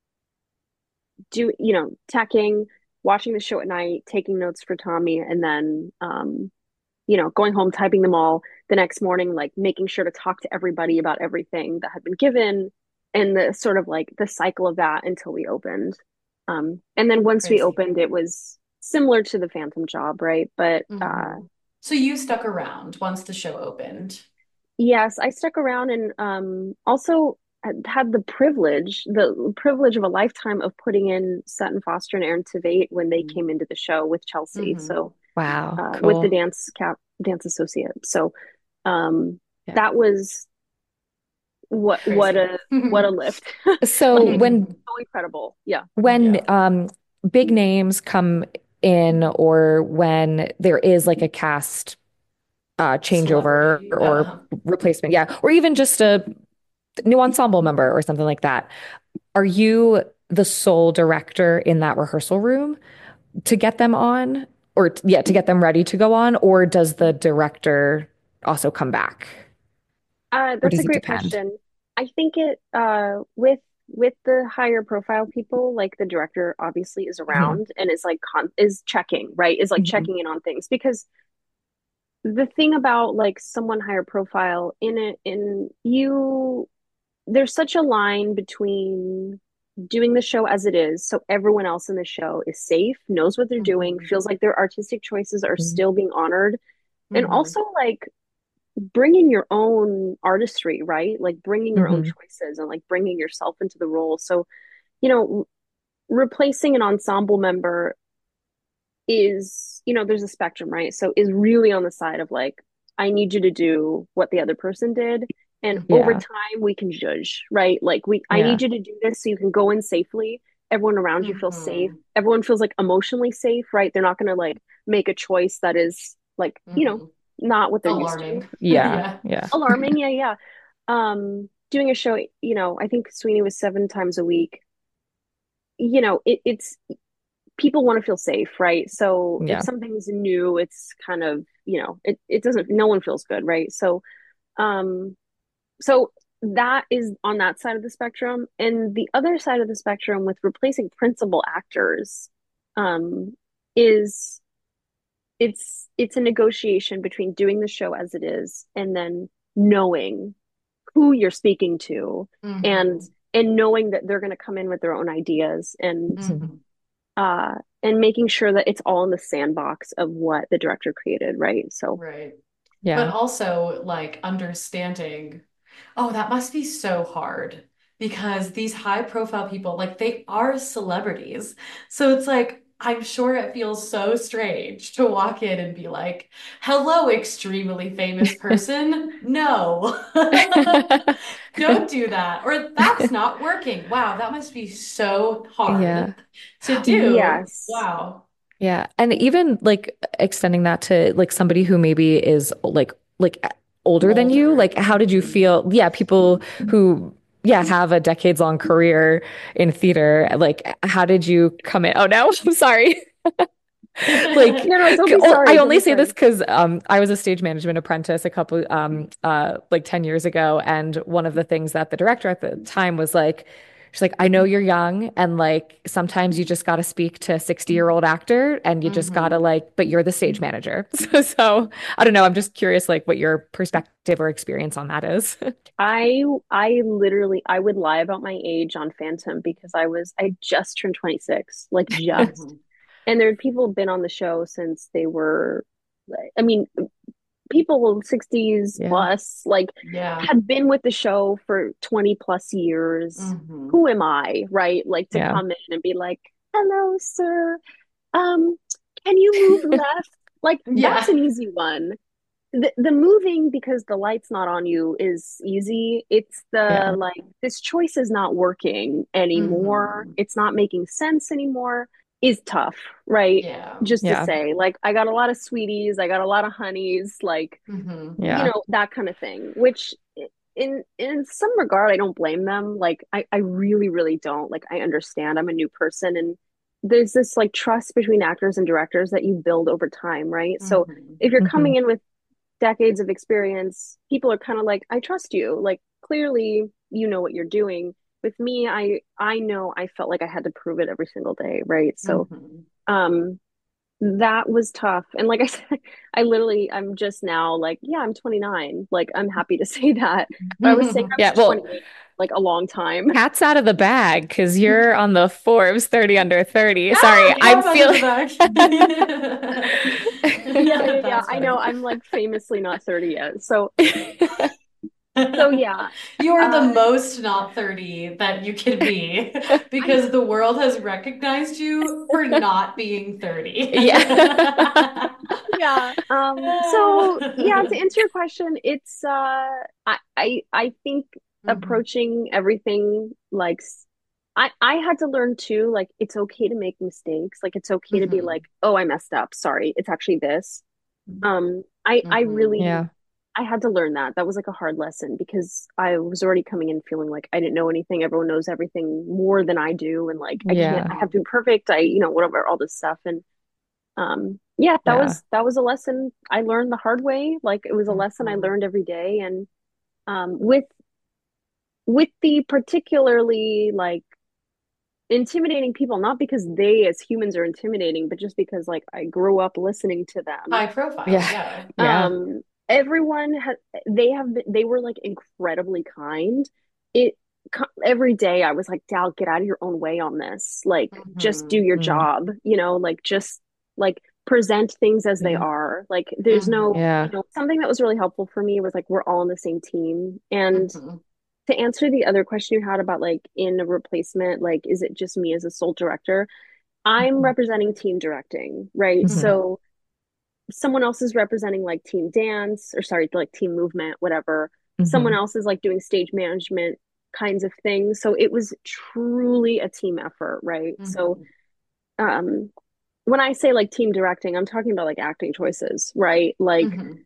do you know teching, watching the show at night, taking notes for Tommy, and then um you know going home, typing them all the next morning, like making sure to talk to everybody about everything that had been given, and the sort of like the cycle of that until we opened. Um, and then once we Crazy. opened, it was similar to the Phantom job, right? But uh, Hmm. So you stuck around once the show opened. yes, I stuck around and um, also had the privilege, the privilege of a lifetime of putting in Sutton Foster and Aaron Tveit when they came into the show with Chelsea. Hmm. So Wow. uh, with the Cool. dance cap, dance associate. So um, Yeah. that was what what Crazy. a what a lift. So Like when so incredible. Yeah. when Yeah. um big names come in or when there is like a cast uh changeover Celebrity. or Uh, replacement, yeah, or even just a new ensemble member or something like that, are you the sole director in that rehearsal room to get them on or yeah, to get them ready to go on, or does the director also come back? Uh, Or that's a does it great depend? question. I think it uh with with the higher profile people, like the director obviously is Hmm. around and is like con is checking, right? Is like Hmm. checking in on things because the thing about like someone higher profile in it in you there's such a line between doing the show as it is, so everyone else in the show is safe, knows what they're doing, hmm. feels like their artistic choices are still being honored, and Hmm. also like bringing your own artistry, right? Like bringing your own Hmm. choices and like bringing yourself into the role. So, you know, replacing an ensemble member is, you know, there's a spectrum, right? So is really on the side of like, I need you to do what the other person did. And over Yeah. time we can judge, right? Like we I Yeah. need you to do this so you can go in safely. Everyone around you feels safe. Hmm. Everyone feels like emotionally safe, right? They're not gonna like make a choice that is like, you know, Hmm. not what they're used to. Alarming. Yeah. Yeah. Yeah. Alarming, yeah, yeah. Um, doing a show, you know, I think Sweeney was seven times a week. You know, it, it's people want to feel safe, right? So if Yeah. something's new, it's kind of, you know, it, it doesn't, no one feels good, right? So, um, so that is on that side of the spectrum. And the other side of the spectrum with replacing principal actors, um, is it's it's a negotiation between doing the show as it is and then knowing who you're speaking to and Hmm. and knowing that they're going to come in with their own ideas and Mhm. Hmm. uh and making sure that it's all in the sandbox of what the director created, right? So Right. But Yeah. also like understanding, oh, that must be so hard because these high profile people, like they are celebrities. So it's like, I'm sure it feels so strange to walk in and be like, hello, extremely famous person. No, don't do that. Or that's not working. Wow, that must be so Yeah. hard to do. yes. Wow. Yeah. And even like extending that to like somebody who maybe is like like older than you, Older. like how did you Hmm. feel? Yeah, people who yeah, have a decades long career in theater. Like how did you come in? Oh no, I'm sorry. Like, No, no, don't be oh, I sorry, don't only be say this sorry. because um, I was a stage management apprentice a couple, um, uh, like ten years ago. And one of the things that the director at the time was like, she's like, I know you're young and like sometimes you just got to speak to a sixty year old actor and you just got to Hmm. like, but you're the stage manager. So, so I don't know. I'm just curious, like, what your perspective or experience on that is. I I literally I would lie about my age on Phantom because I was I just turned twenty-six, like just. Hmm. And there are people who've been on the show since they were, I mean, people sixties Yeah. plus, like, Yeah. had been with the show for twenty plus years. Hmm. Who am I, right? Like to Yeah. come in and be like, hello, sir. Um, can you move left? Like, that's Yeah. an easy one. The, the moving because the light's not on you is easy. It's the Yeah. like, this choice is not working anymore. Hmm. It's not making sense anymore is tough, right? Yeah. Just to Yeah. say, like, I got a lot of sweeties, I got a lot of honeys, like, Hmm. you Yeah. know, that kind of thing, which in in some regard I don't blame them. Like I, I really, really don't. Like I understand I'm a new person and there's this like trust between actors and directors that you build over time, right? So Hmm. if you're Hmm. coming in with decades of experience, people are kind of like, I trust you. Like clearly you know what you're doing. With me, I I know I felt like I had to prove it every single day, right? So Hmm. um that was tough. And like I said, I literally, I'm just now like, yeah, I'm twenty-nine. Like, I'm happy to say that. But I was saying I was Yeah. Well, twenty-eight like a long time. cat's out of the bag because you're on the Forbes thirty under thirty. Sorry, Ah, I'm cat out of the feeling. bag. Yeah, yeah, yeah. That's I know funny. I'm like famously not thirty yet. So, so yeah. You are the Uh, most not thirty that you can be I, because the world has recognized you for not being thirty. Yeah. yeah. Um, so yeah, to answer your question, it's, uh, I, I, I think Mhm. approaching everything like, I, I had to learn too, like, it's okay to make mistakes. Like, it's okay to be like, Mhm. oh, I messed up. Sorry. It's actually this. Um, I, I Mhm. really, Yeah. I had to learn that. That was like a hard lesson because I was already coming in feeling like I didn't know anything. Everyone knows everything more than I do. And like, I can't, Yeah. I have to be perfect. I, you know, whatever, all this stuff. And, um, yeah, that Yeah. was, that was a lesson I learned the hard way. Like, it was a lesson I Mhm. learned every day. And, um, with, with the particularly like, intimidating people, not because they as humans are intimidating, but just because like I grew up listening to them. High profile, Yeah. yeah. Yeah. Um, everyone had they have been, they were like incredibly kind. It every day I was like, Dal, get out of your own way on this. Like, just do Mhm. your Mm. job, you know, like just like present things as they Yeah. are. Like, there's no, Mhm. you Yeah. know, something that was really helpful for me was like we're all on the same team. And Mhm. to answer the other question you had about like in a replacement, like, is it just me as a sole director? I'm Mhm. representing team directing, right? Mhm. Mhm. So someone else is representing like team dance or sorry, like team movement, whatever. Someone Mhm. else is like doing stage management kinds of things. So it was truly a team effort, right? So Mhm. um when I say like team directing, I'm talking about like acting choices, right? Like Mhm.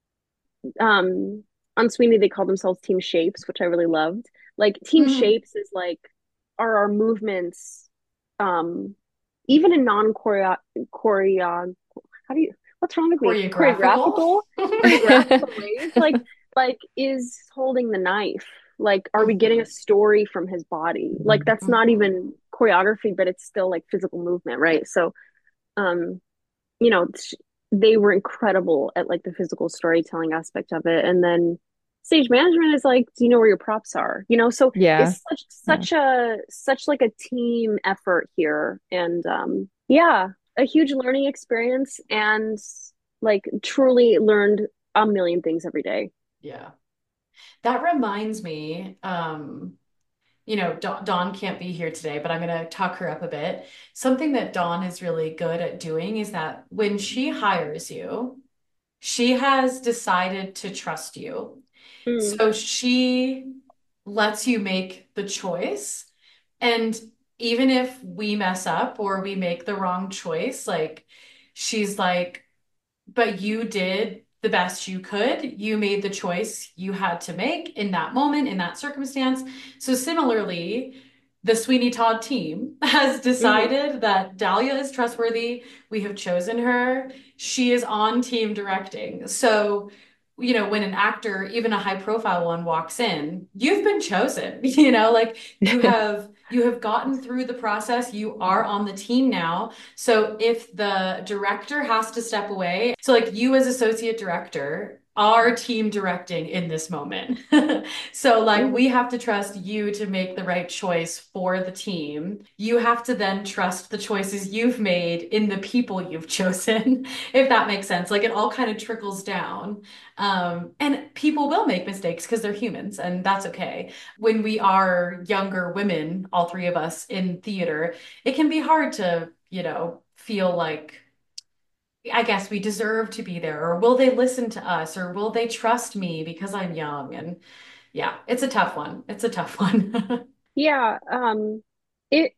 um on Sweeney they call themselves team shapes, which I really loved. Like team Mhm. shapes is like are our movements um even in non choreo choreo how do you what's wrong with me Choreographical. choreographical choreographical ways like like is holding the knife, like are we getting a Mhm. story from his body, like that's not Mhm. even choreography but it's still like physical movement, right? So um you know, they were incredible at like the physical storytelling aspect of it. And then stage management is like, do you know where your props are? You know, so Yeah. it's such Yeah. such a such like a team effort here. And um yeah, a huge learning experience and like truly learned a million things every day. Yeah. That reminds me, um, you know, Dawn, Dawn can't be here today, but I'm going to talk her up a bit. Something that Dawn is really good at doing is that when she hires you, she has decided to trust you. Mm, So she lets you make the choice. And even if we mess up or we make the wrong choice, like she's like, but you did the best you could. You made the choice you had to make in that moment, in that circumstance. So, similarly, the Sweeney Todd team has mm-hmm, decided that Dahlia is trustworthy. We have chosen her. She is on team directing. So, you know, when an actor, even a high profile one, walks in, you've been chosen, you know, like you have you have gotten through the process. You are on the team now. So if the director has to step away, so like you as associate director, our team directing in this moment. So, like, Mhm. we have to trust you to make the right choice for the team. You have to then trust the choices you've made in the people you've chosen, if that makes sense. Like, it all kind of trickles down. Um, and people will make mistakes because they're humans, and that's okay. When we are younger women, all three of us in theater, it can be hard to, you know, feel like, I guess we deserve to be there, or will they listen to us, or will they trust me because I'm young? And yeah, it's a tough one. It's a tough one. Yeah, um, it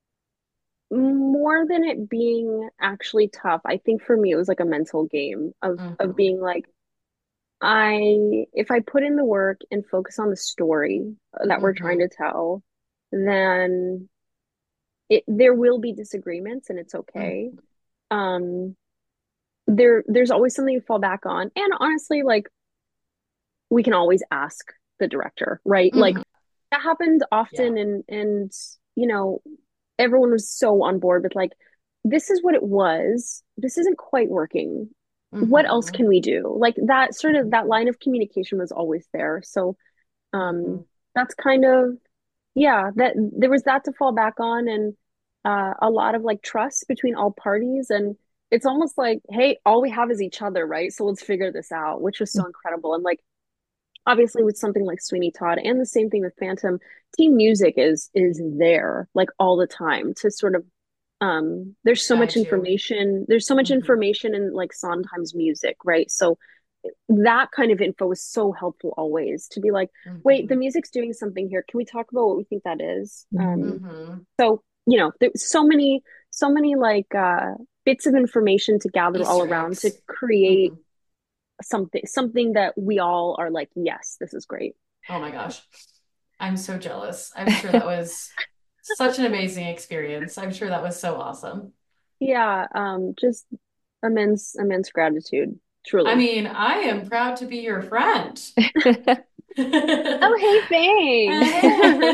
more than it being actually tough, I think for me it was like a mental game of of hmm being like I if I put in the work and focus on the story that we're trying hmm to tell, then it there will be disagreements and it's okay. hmm Um, there there's always something to fall back on. And honestly, like we can always ask the director, right? Like hmm that happened Yeah. often and and you know, everyone was so on board with like this is what it was. This isn't quite working. What else hmm can we do? Like that sort of that hmm line of communication was always there. So um hmm that's kind of yeah, that there was that to fall back on and uh a lot of like trust between all parties and it's almost like, hey, all we have is each other, right? So let's figure this out, which was so incredible. And like obviously with something like Sweeney Todd and the same thing with Phantom, team music is is there like all the time to sort of um there's so much Guide you. information there's so much hmm information in like Sondheim's music, right? So that kind of info is so helpful always to be like, wait, the hmm music's doing something here. Can we talk about what we think that is? Um hmm so you know there's so many so many like uh bits of information to gather all Easter around to eggs. create hmm something something that we all are like, yes, this is great. Oh my gosh. I'm so jealous. I'm sure that was such an amazing experience. I'm sure that was so awesome. Yeah, um, just immense, immense gratitude, I truly. mean, I am proud to be your friend. Oh, hey, thanks.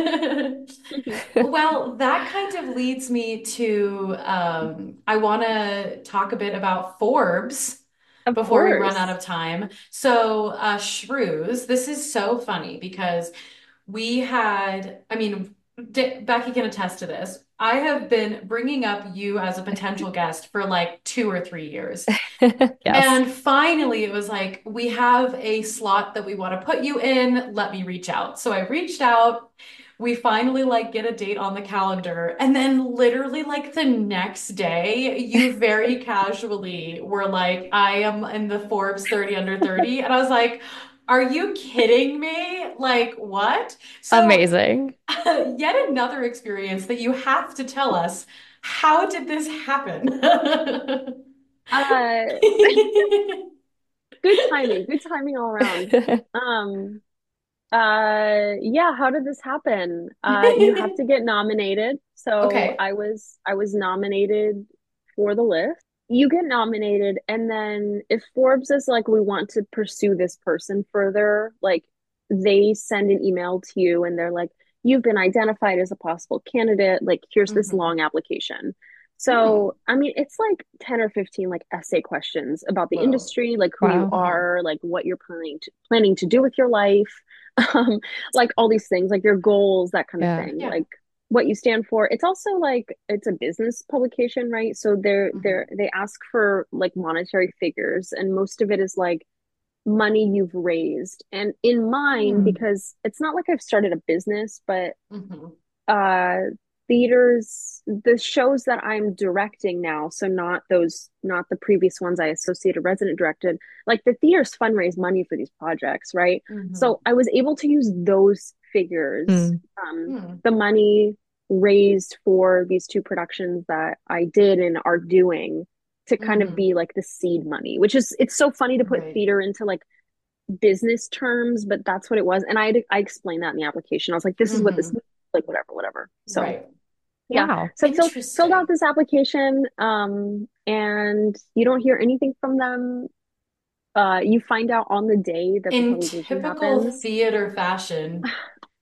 Well, that kind of leads me to um, I want to talk a bit about Forbes Of before we run out course. of time. So, uh, Shrews, this is so funny because we had, I mean, D Becky can attest to this. I have been bringing up you as a potential guest for like two or three years. Yes. And finally, it was like, we have a slot that we want to put you in. Let me reach out. So I reached out. We finally like get a date on the calendar. And then literally like the next day, you very casually were like, I am in the Forbes thirty under thirty. And I was like, are you kidding me? Like, what? So Amazing. yet another experience that you have to tell us. How did this happen? Uh, good timing, good timing all around. Um, uh, yeah, how did this happen? Uh, you have to get nominated. So Okay. I was I was nominated for the list. You get nominated, and then if Forbes is like, we want to pursue this person further, like they send an email to you and they're like, you've been identified as a possible candidate. Like, here's this hmm long application. Hmm. So, I mean, it's like ten or fifteen like essay questions about the Whoa. industry, like who you Wow. hmm are, like what you're planning to planning to do with your life, um, like all these things, like your goals, that kind of Yeah. thing. Yeah. Like what you stand for. It's also like it's a business publication, right? So they're they're hmm they ask for like monetary figures, and most of it is like money you've raised. And in mine, Hmm. because it's not like I've started a business, but hmm uh theaters, the shows that I'm directing now, so not those, not the previous ones I associated resident directed, like the theaters fundraise money for these projects, right? hmm So I was able to use those figures, Mm. um, Hmm. the money raised for these two productions that I did and are doing to kind of hmm be like the seed money, which is, it's so funny to put Right. theater into like business terms, but that's what it was. And I I explained that in the application. I was like, this is what this hmm means, like whatever, whatever. So Right. yeah. Wow. So I filled filled out Interesting. this application, um, and you don't hear anything from them. Uh, you find out on the day that the In publication typical happens. theater fashion.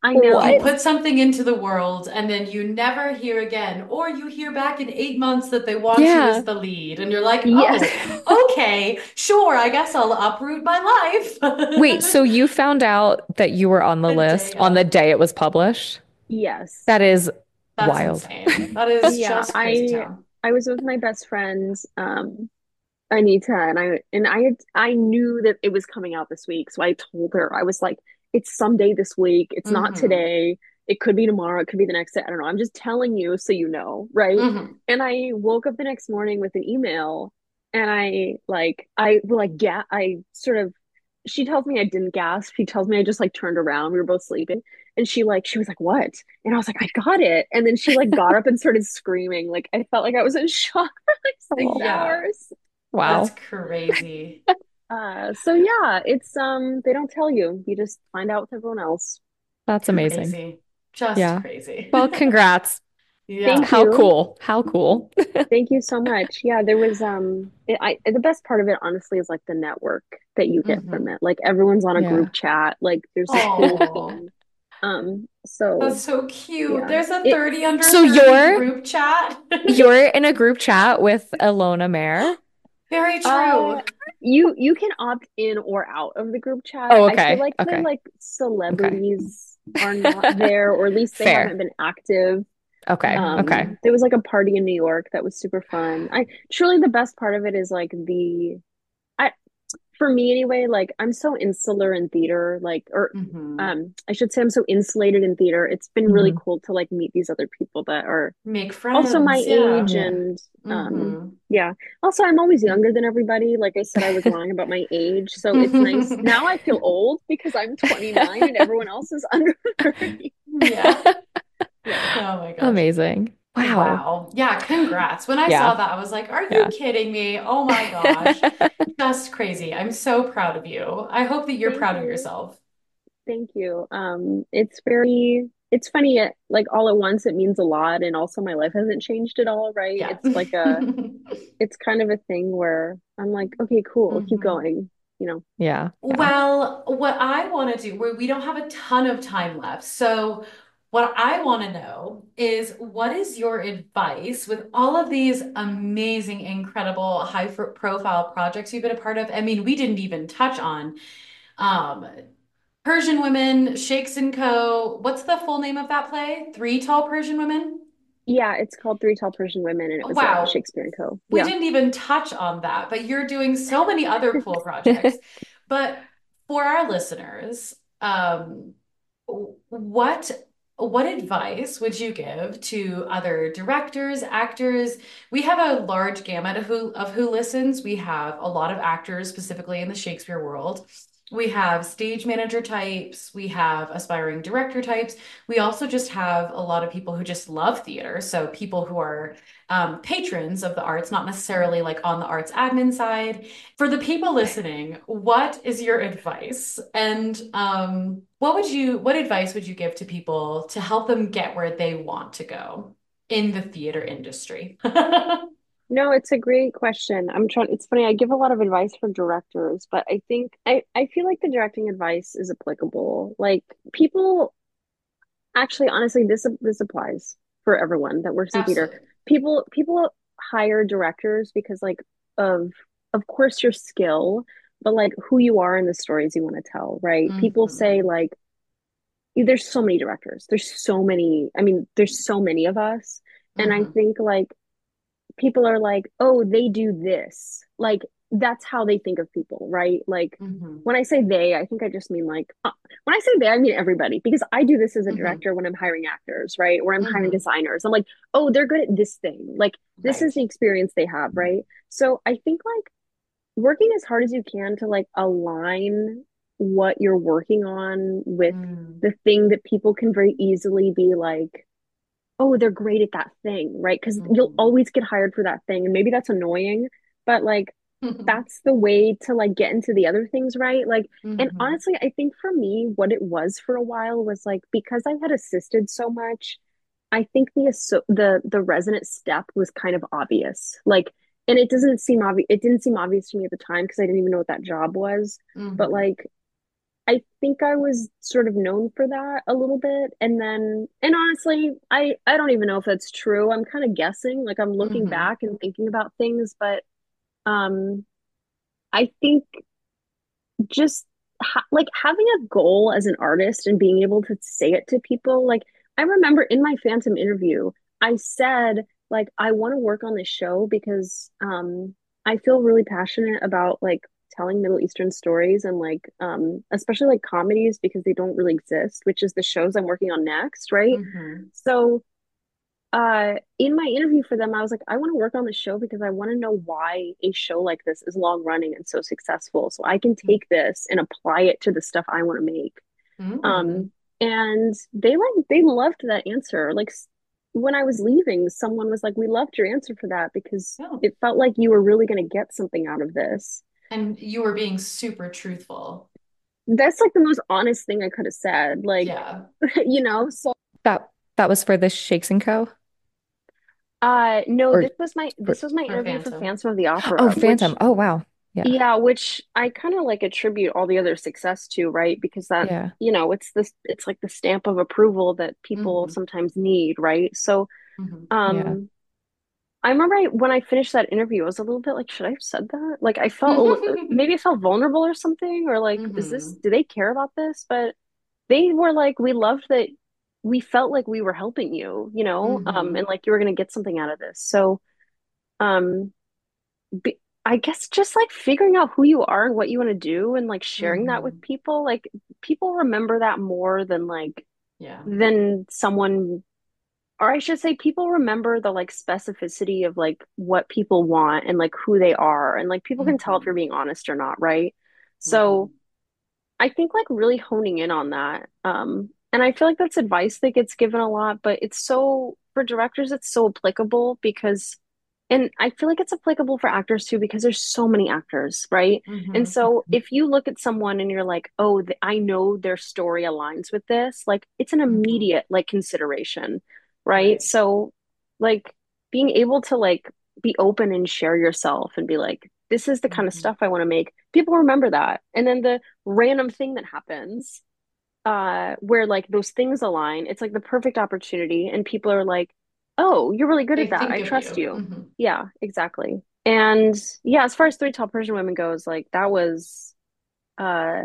I You What? know. put something into the world and then you never hear again, or you hear back in eight months that they want you as Yeah. the lead, and you're like, Yes. oh, okay, sure, I guess I'll uproot my Wait, life. so you found out that you were on the The list day on the of. day it was published? Yes. That is That's wild. insane. That is Yeah, just crazy I town. I was with my best friend, um, Anita, and I and I had I knew that it was coming out this week, so I told her. I was like, it's someday this week. It's not Hmm. today. It could be tomorrow. It could be the next day. I don't know. I'm just telling you so you know, right? Hmm. And I woke up the next morning with an email, and I like I well, like yeah, I sort of she tells me I didn't gasp. She tells me I just like turned around. We were both sleeping. And she like she was like, "What?" And I was like, "I got it." And then she like got up and started screaming. Like I felt like I was in shock for like six Oh, Yeah, hours. that's wow. crazy. Uh, so yeah, it's um they don't tell you. You just find out with everyone else. That's amazing. Crazy. Just Yeah. crazy. Well, congrats. Yeah. Thank How you. cool. How cool. Thank you so much. Yeah, there was um it, I the best part of it honestly is like the network that you get from Hmm. it. Like everyone's on a group Yeah. chat. Like there's this whole Oh, thing. Um so that's so cute. yeah. There's a It thirty under So thirty you're group chat. you're in a group chat with Alona Mayer? Very uh true. you you can opt in or out of the group chat. Oh, I feel okay. like the Okay. like Okay. celebrities are not there, or at least they haven't Fair. been active. Okay. Okay. Um, there was like a party in New York that was super fun. I truly the best part of it is like the I for me anyway, like I'm so insular in theater, like or Hmm. um I should say I'm so insulated in theater. It's been really Hmm. cool to like meet these other people that are Make also my friends. age Yeah. Yeah. and um Hmm. yeah. Also I'm always younger than everybody. Like I said, I was lying about my age. So it's nice. Now I feel old because I'm twenty-nine and everyone else is under thirty. Yeah. Yeah. Oh my gosh. Amazing. Wow. Wow. Yeah, congrats. When I saw Yeah. that, I was like, are you Yeah. kidding me? Oh my gosh. Just crazy. I'm so proud of you. I hope that you're Thank proud of you. yourself. Thank you. Um, it's very, it's funny, it, like all at once, it means a lot. And also, my life hasn't changed at all, right? Yeah. It's like a, it's kind of a thing where I'm like, okay, cool, keep Hmm. going, you know? Yeah. Yeah. Well, what I want to do, we we don't have a ton of time left. So, what I want to know is what is your advice with all of these amazing, incredible, high fr- profile projects you've been a part of? I mean, we didn't even touch on um, Persian Women, Shakes and Co. What's the full name of that play? Three Tall Persian Women? Yeah, it's called Three Tall Persian Women, and it was at Wow, Shakespeare and Co. we Yeah. didn't even touch on that, but you're doing so many other cool projects. But for our listeners, um, what what advice would you give to other directors, actors? We have a large gamut of who of who listens. We have a lot of actors, specifically in the Shakespeare world. We have stage manager types, we have aspiring director types. We also just have a lot of people who just love theater. So people who are um, patrons of the arts, not necessarily like on the arts admin side. For the people listening, what is your advice? And um, what would you, what advice would you give to people to help them get where they want to go in the theater industry? No, it's a great question. I'm trying, it's funny, I give a lot of advice for directors, but I think I, I feel like the directing advice is applicable. Like people actually, honestly, this this applies for everyone that works in theater. Absolutely. People people hire directors because like of of course your skill, but like who you are and the stories you want to tell, right? People say Hmm. like there's so many directors. There's so many, I mean, there's so many of us. And I Hmm. think like people are like, oh, they do this. Like that's how they think of people, right? Like Hmm. when I say they, I think I just mean like uh, when I say they, I mean everybody because I do this as a Hmm. director when I'm hiring actors, right? Or I'm hiring Hmm. designers. I'm like, oh, they're good at this thing. Like this is Right. the experience they have, right? So I think like working as hard as you can to like align what you're working on with Mm. the thing that people can very easily be like, oh, they're great at that thing, right? Because you'll Hmm. always get hired for that thing. And maybe that's annoying, but like that's the way to like get into the other things, right? Like, and Hmm. honestly, I think for me, what it was for a while was like because I had assisted so much, I think the asso- the the resident step was kind of obvious. Like, and it doesn't seem obvious. It didn't seem obvious to me at the time because I didn't even know what that job was. But Hmm. like I think I was sort of known for that a little bit. And then, and honestly, I I don't even know if that's true. I'm kind of guessing, like I'm looking Hmm. back and thinking about things, but um I think just ha like having a goal as an artist and being able to say it to people. Like I remember in my Phantom interview, I said like I want to work on this show because um I feel really passionate about like telling Middle Eastern stories and like um especially like comedies because they don't really exist, which is the shows I'm working on next, right? Hmm. So uh in my interview for them I was like I want to work on the show because I want to know why a show like this is long running and so successful so I can take this and apply it to the stuff I want to make. Mm. um and they like they loved that answer. Like when I was leaving someone was like we loved your answer for that because Oh. it felt like you were really going to get something out of this. And you were being super truthful. That's like the most honest thing I could have said, like Yeah. you know. So That that was for the Shakes and Co. uh no, Or this was my for, this was my For interview for Phantom. Phantom of the oh, Opera, Phantom. which Oh, wow. Yeah. yeah, which I kind of like attribute all the other success to, right? Because that, Yeah. you know, it's this, it's like the stamp of approval that people Hmm. sometimes need, right? So, Hmm. Yeah. um, I remember I, when I finished that interview, I was a little bit like, should I have said that? Like, I felt a li- maybe I felt vulnerable or something, or like, is this, Hmm. do they care about this? But they were like, we loved that we felt like we were helping you, you know, um, and Hmm. like you were going to get something out of this. So, um, be, I guess just like figuring out who you are and what you want to do and like sharing that with Hmm. people, like people remember that more than like Yeah. than someone, or I should say people remember the like specificity of like what people want and like who they are and like people can tell if you're Hmm. being honest or not, right? So Hmm. I think like really honing in on that. Um, and I feel like that's advice that gets given a lot, but it's so for directors, it's so applicable because, and I feel like it's applicable for actors too because there's so many actors, right? And Hmm. so if you look at someone and you're like, oh, th I know their story aligns with this, like it's an Hmm. immediate like consideration, right? Right. So like being able to like be open and share yourself and be like, this is the kind of Hmm. stuff I want to make. People remember that. And then the random thing that happens uh where like those things align, it's like the perfect opportunity and people are like, oh, you're really good at They that, think I of trust you. you. Hmm. Yeah, exactly. And yeah, as far as Three Tall Persian Women goes, like that was uh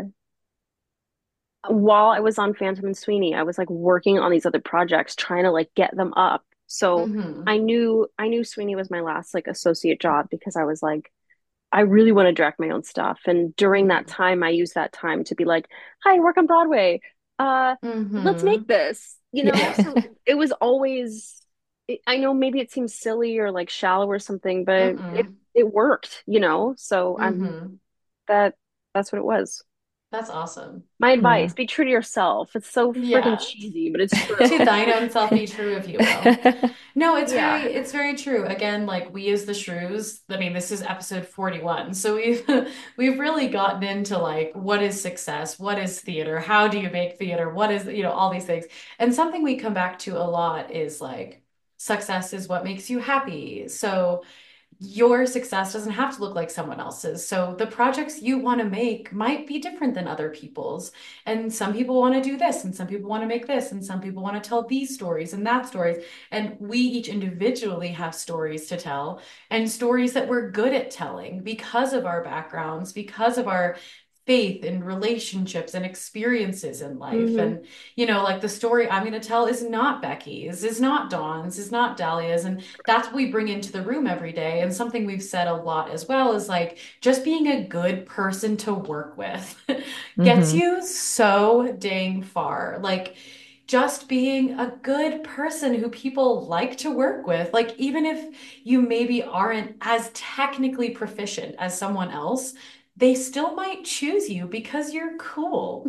while I was on Phantom and Sweeney I was like working on these other projects trying to like get them up. So Hmm. I knew I knew Sweeney was my last like associate job because I was like I really want to direct my own stuff. And during that Hmm. time, I used that time to be like, hi, I work on Broadway. Uh, let's make Hmm. this, you know? Yeah. Yeah. So it was always, it, I know maybe it seems silly or like shallow or something, but it, Mm-mm. it worked, you know? So I'm Hmm. that, that's what it was. That's awesome. My Yeah. advice, be true to yourself. It's so freaking Yeah. cheesy, but it's To true. thine own self be true, if you will. No, it's very, Yeah. it's very true. Again, like we as the shrews, I mean, this is episode forty-one. So we've we've really gotten into like what is success? What is theater? How do you make theater? What is, you know, all these things. And something we come back to a lot is like success is what makes you happy. So your success doesn't have to look like someone else's. So the projects you want to make might be different than other people's. And some people want to do this, and some people want to make this, and some people want to tell these stories and that stories. And we each individually have stories to tell and stories that we're good at telling because of our backgrounds, because of our faith and relationships and experiences in life. Hmm. And, you know, like the story I'm going to tell is not Becky's, is not Dawn's, is not Dahlia's. And that's what we bring into the room every day. And something we've said a lot as well is like just being a good person to work with gets Hmm. you so dang far. Like, just being a good person who people like to work with. Like, even if you maybe aren't as technically proficient as someone else, they still might choose you because you're cool,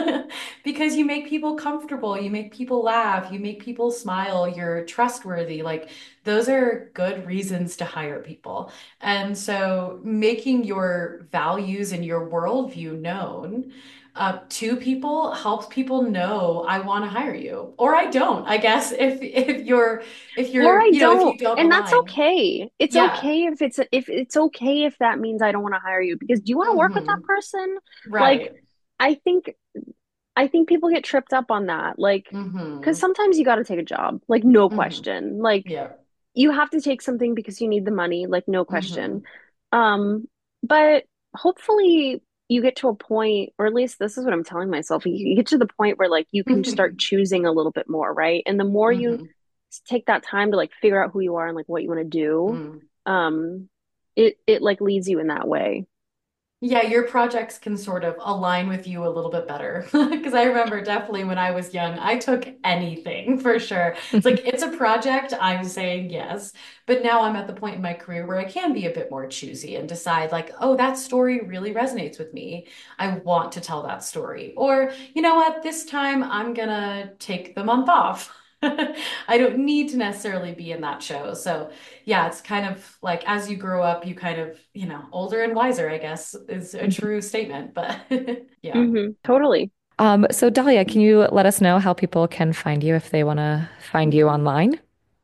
because you make people comfortable, you make people laugh, you make people smile, you're trustworthy. Like, those are good reasons to hire people. And so, making your values and your worldview known uh, to people helps people know I want to hire you, or I don't. I guess if if you're if Or you're I you know if you don't. don't And that's align, okay. It's yeah. okay if it's if it's okay if that means I don't want to hire you because do you want to work with that Hmm. person? Like Right. I think I think people get tripped up on that. Like, because Mm-hmm. sometimes you got to take a job, like, no Mm-hmm. question. Like, Yeah. you have to take something because you need the money, like, no question. Mm-hmm. Um, but hopefully you get to a point, or at least this is what I'm telling myself, you, you get to the point where, like, you can start choosing a little bit more, right? And the more you Mm-hmm. take that time to, like, figure out who you are and, like, what you want to do, Mm. um, it, it, like, leads you in that way. Yeah, your projects can sort of align with you a little bit better. Because I remember definitely when I was young, I took anything for sure. It's like, it's a project, I'm saying yes. But now I'm at the point in my career where I can be a bit more choosy and decide, like, oh, that story really resonates with me. I want to tell that story. Or, you know what, this time I'm gonna take the month off. I don't need to necessarily be in that show. So, yeah, it's kind of like as you grow up, you kind of, you know, older and wiser, I guess, is a true statement. But yeah. Hmm, totally. Um, so Dahlia, can you let us know how people can find you if they want to find you online?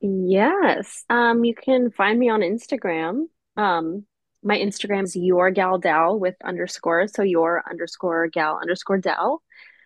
Yes. Um, you can find me on Instagram. Um, my Instagram is your gal Dal with underscore, so your underscore gal underscore Dal.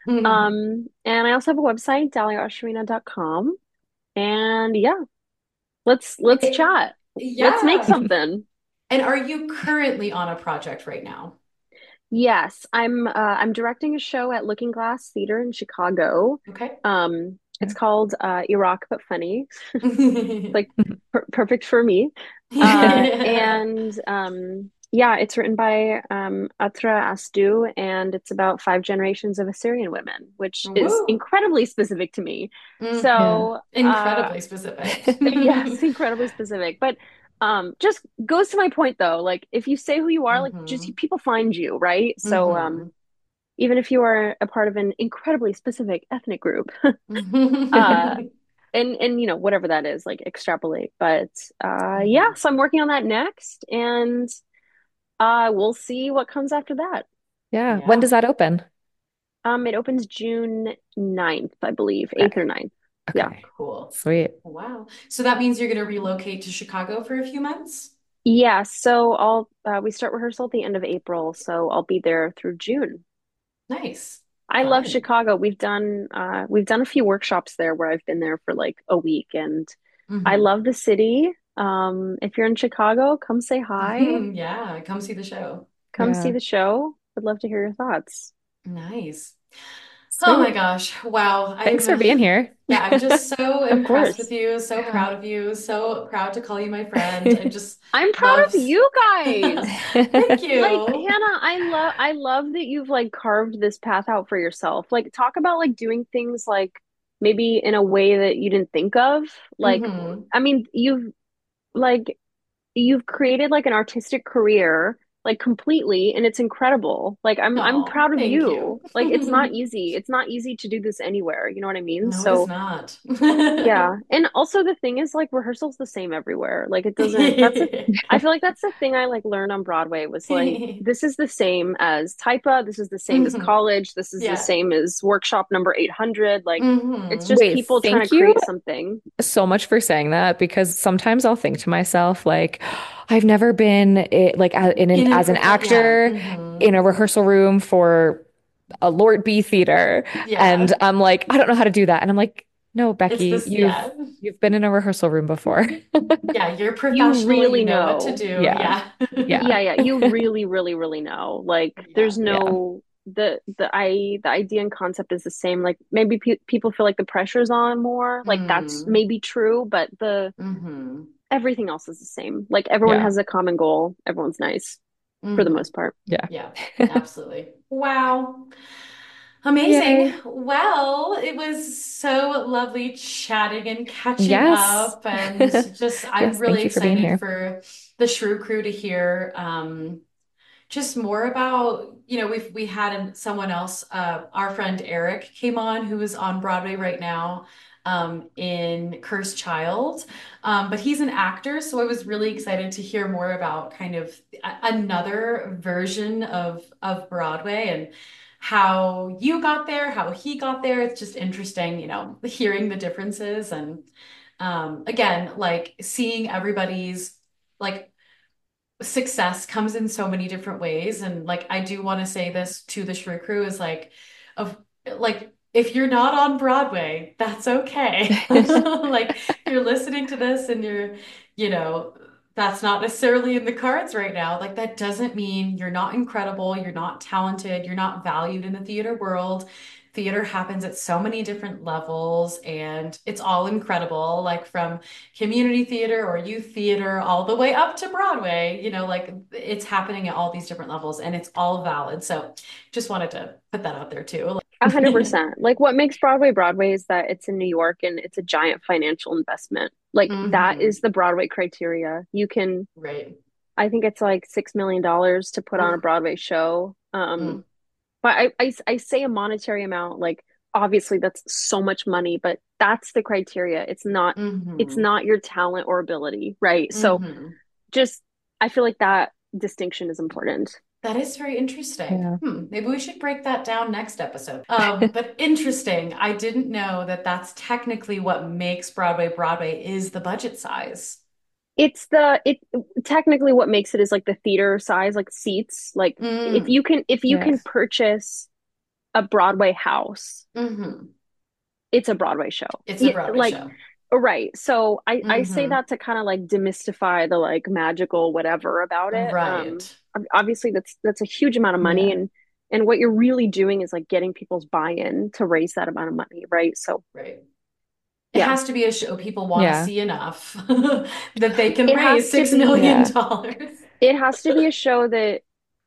Um, and I also have a website, dahlia oshirina dot com. And yeah, let's let's It- chat. Let's make yeah. something. And are you currently on a project right now? Yes, I'm uh, I'm directing a show at Looking Glass Theater in Chicago. Okay. Um, it's called uh, Iraq but Funny. Like per perfect for me. Uh, and um, yeah, it's written by um, Atra Astou, and it's about five generations of Assyrian women, which is Woo. incredibly specific to me. Yeah. So, uh, Incredibly specific. yes, incredibly specific. But um, just goes to my point though, like if you say who you are, like Hmm. just people find you, right? So, um, Hmm. even if you are a part of an incredibly specific ethnic group, uh, and and you know whatever that is, like extrapolate. But uh yeah, Hmm. so I'm working on that next, and uh we'll see what comes after that. Yeah. When does Yeah. that open? Um it opens June ninth, I believe, eighth Okay. or ninth. Yeah. Okay. Cool. Sweet. Wow. So that means you're going to relocate to Chicago for a few months? Yeah, so I'll uh, we start rehearsal at the end of April, so I'll be there through June. Nice. I love Fun. Chicago. We've done uh we've done a few workshops there where I've been there for like a week, and I Hmm. love the city. Um if you're in Chicago, come say hi. Yeah, come see the show. Come see Yeah. the show. Would love to hear your thoughts. Nice. Oh my Sweet. gosh. Wow. Thanks I'm, for being here. yeah, I'm just so Of impressed with course. you, so Yeah. proud of you, so proud to call you my friend. I just I'm proud love. of you guys. Thank Like, you. Hannah, I love I love that you've like carved this path out for yourself. Like, talk about like doing things like maybe in a way that you didn't think of. Like, Hmm. I mean, you've like you've created like an artistic career like completely, and it's incredible. Like I'm I'm Oh, proud of thank you. you. Like it's not easy. It's not easy to do this anywhere. You know what I mean? No, it is So not. yeah. And also the thing is like rehearsal's the same everywhere. Like it doesn't that's a I feel like that's the thing I like learned on Broadway was like this is the same as Typa, this is the same as Mhm. college, this is the Yeah. same as workshop number eight hundred. Like it's Hmm. just Wait, people trying to thank you create something. so much for saying that because sometimes I'll think to myself like I've never been eh, like a- in an In a as an prof yeah. actor Hmm. in a rehearsal room for a Lord B theater and Yeah. I'm like I don't know how to do that and I'm like no It's Becky this, you've yeah. you've been in a rehearsal room before. Yeah, you're You professional, you really know what to know. do. Yeah. Yeah. Yeah. Yeah, yeah, you really, really, really know. Like, Yeah. there's Yeah. no the the I the idea and concept is the same. Like, maybe pe people feel like the pressure's on more. Like, that's Mm. maybe true, but the Hmm. everything else is the same. Like, everyone Yeah. has a common goal. Everyone's nice for the Hmm. most part. Yeah. Yeah, absolutely. Wow. Amazing. Yay. Well, it was so lovely chatting and catching Yes. up, and just I'm Yes, thank really you for being excited here. for the Shrew Crew to hear um, just more about, you know, we've we had an- someone else, uh, our friend Eric came on who is on Broadway right now um, in Cursed Child, um, but he's an actor, so I was really excited to hear more about kind of a- another version of of Broadway and how you got there, how he got there. It's just interesting, you know, hearing the differences and um, again, like seeing everybody's like success comes in so many different ways. And like, I do want to say this to the Shrew Crew is like, of like, if you're not on Broadway, that's okay. Like, you're listening to this and you're, you know, that's not necessarily in the cards right now. Like, that doesn't mean you're not incredible, you're not talented, you're not valued in the theater world. Theater happens at so many different levels and it's all incredible, like from community theater or youth theater all the way up to Broadway, you know, like it's happening at all these different levels and it's all valid. So just wanted to put that out there too. A hundred percent. Like what makes Broadway Broadway is that it's in New York and it's a giant financial investment. Like that Hmm. is the Broadway criteria. You can, Right. I think it's like six million dollars to put on a Oof. Broadway show. Um, Mm. but I, I I say a monetary amount, like obviously that's so much money, but that's the criteria. It's not it's Hmm. not your talent or ability, right? So Hmm. just I feel like that distinction is important. That is very interesting. Yeah. Hmm. Maybe we should break that down next episode. Um, but interesting. I didn't know that that's technically what makes Broadway Broadway is the budget size. It's the it technically what makes it is like the theater size, like seats. Like if Mm. you can if you can Yes. purchase a Broadway house, Hmm. it's a Broadway show. It's a Yeah, Broadway like show. right. So I I say Hmm. that to kind of like demystify the like magical whatever about it. Um, Right. obviously that's that's a huge amount of money, Yeah. and and what you're really doing is like getting people's buy-in to raise that amount of money, right? So Right. It yeah, has to be a show people want to Yeah. see enough that they can it raise has to six be million Yeah. dollars. it has to be a show that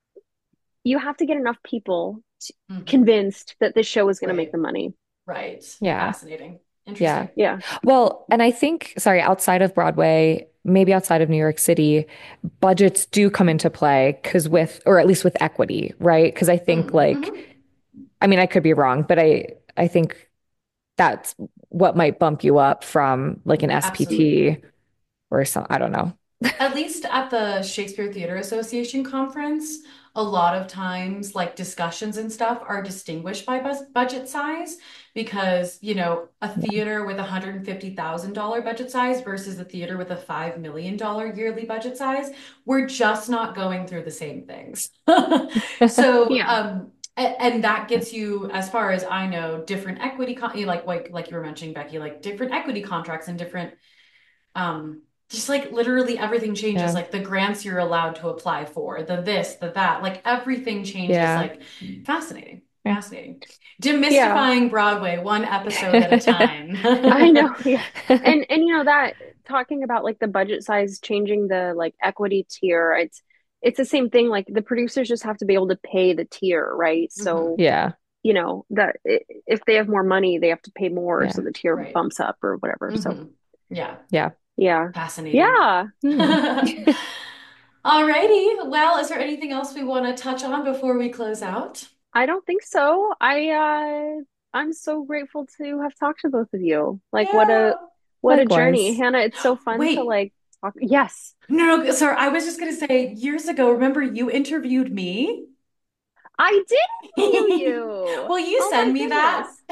you have to get enough people to, Hmm. convinced that this show is going to make Right. the money. Right. Yeah. Fascinating. Yeah. Interesting. Yeah. Well, and I think, sorry, outside of Broadway, maybe outside of New York City, budgets do come into play because with, or at least with equity, right? Because I think like, Mm-hmm. I mean, I could be wrong, but I I think that's what might bump you up from like an Absolutely. S P T or some, I don't know. At least at the Shakespeare Theater Association conference, a lot of times, like discussions and stuff are distinguished by bus budget size because, you know, a theater with a one hundred fifty thousand dollars budget size versus a theater with a five million dollars yearly budget size, we're just not going through the same things. So, Yeah. um, a- and that gets you, as far as I know, different equity con you like like like you were mentioning, Becky, like different equity contracts and different um just like literally everything changes Yeah. like the grants you're allowed to apply for the this the that like everything changes Yeah. like fascinating Yeah. fascinating Yeah. demystifying Broadway one episode at a time. I know. Yeah. And and you know that talking about like the budget size changing the like equity tier, it's it's the same thing. Like the producers just have to be able to pay the tier, right? Hmm. So, Yeah. you know, that i- if they have more money, they have to pay more, so Yeah. the tier Right. bumps up or whatever. So, Hmm. Yeah. Yeah. yeah. Fascinating. Yeah. Hmm. Alrighty, well, is there anything else we want to touch on before we close out? I don't think so. I uh I'm so grateful to have talked to both of you. Like what Yeah. a what a journey. Likewise. Hannah, it's so fun to Wait, like talk. Yes. no, no, sorry, I was just gonna say years ago, remember you interviewed me? I did interview you. Will you Oh my send me that? goodness.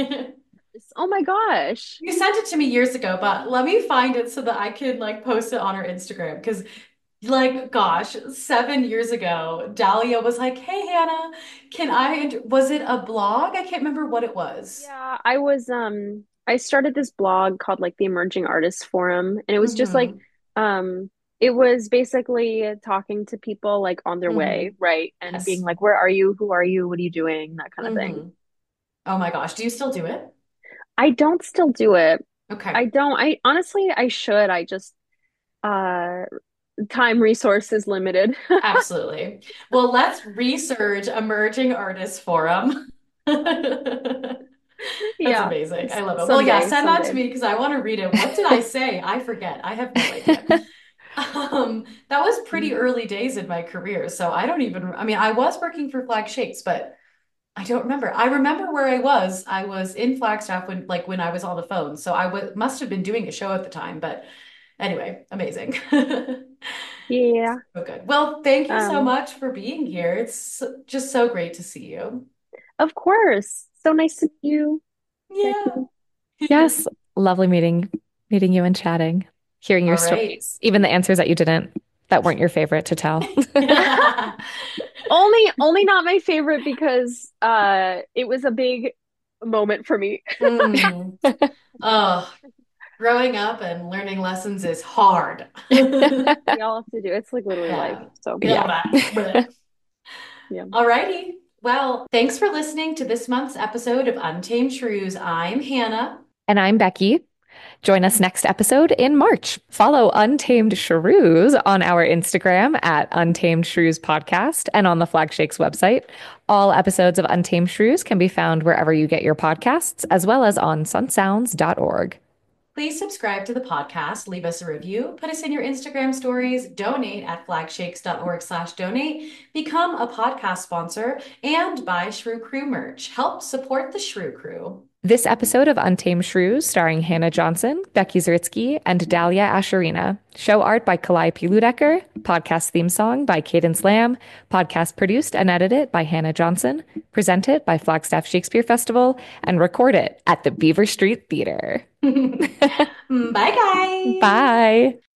Oh my gosh. You sent it to me years ago, but let me find it so that I can like post it on our Instagram. Because, like, gosh, seven years ago, Dahlia was like, "Hey, Hannah, can I?" int-" Was it a blog? I can't remember what it was. Yeah, I was um I started this blog called like the Emerging Artists Forum, and it was just like Mm-hmm. um it was basically talking to people like on their way, Mm-hmm. right? And being Yes. like, where are you? Who are you? What are you doing? That kind of thing. Mm-hmm. Oh my gosh, do you still do it? I don't still do it. Okay. I don't. I honestly I should. I just uh time resources limited. Absolutely. Well, let's research Emerging Artists Forum. That's Yeah. amazing. I S- love it. Well, yeah, someday, send that to someday. me because I want to read it. What did I say? I forget. I have no idea. Um, that was pretty early days in my career, so I don't even, I mean, I was working for Flag Shakes, but I don't remember. I remember where I was. I was in Flagstaff when, like, when I was on the phone, so I w must have been doing a show at the time. But anyway, amazing. Yeah. So good. Well, thank you so Um, much for being here. It's just so great to see you. of course. So nice to meet you, Yeah. Becky. Yes. Lovely meeting meeting you and chatting, hearing your All right. stories, even the answers that you didn't. that weren't your favorite to tell? Only, only not my favorite because uh, it was a big moment for me. Mm. Oh, growing up and learning lessons is hard. We all have to do. It's like literally life. Yeah. So Yeah. yeah. Alrighty. Well, thanks for listening to this month's episode of Untamed Shrews. I'm Hannah. And I'm Becky. Join us next episode in March. Follow Untamed Shrews on our Instagram at Untamed Shrews Podcast and on the Flag Shakes website. All episodes of Untamed Shrews can be found wherever you get your podcasts, as well as on sunsounds dot org. Please subscribe to the podcast, leave us a review, put us in your Instagram stories, donate at flagshakes dot org slash donate, become a podcast sponsor, and buy Shrew Crew merch. Help support the Shrew Crew. This episode of Untamed Shrews, starring Hannah Johnson, Becky Zaritsky, and Dahlia Asherina. Show art by Kalai P. Ludecker. Podcast theme song by Cadence Lamb. Podcast produced and edited by Hannah Johnson. Presented by Flagstaff Shakespeare Festival. And recorded at the Beaver Street Theater. Bye, guys. Bye.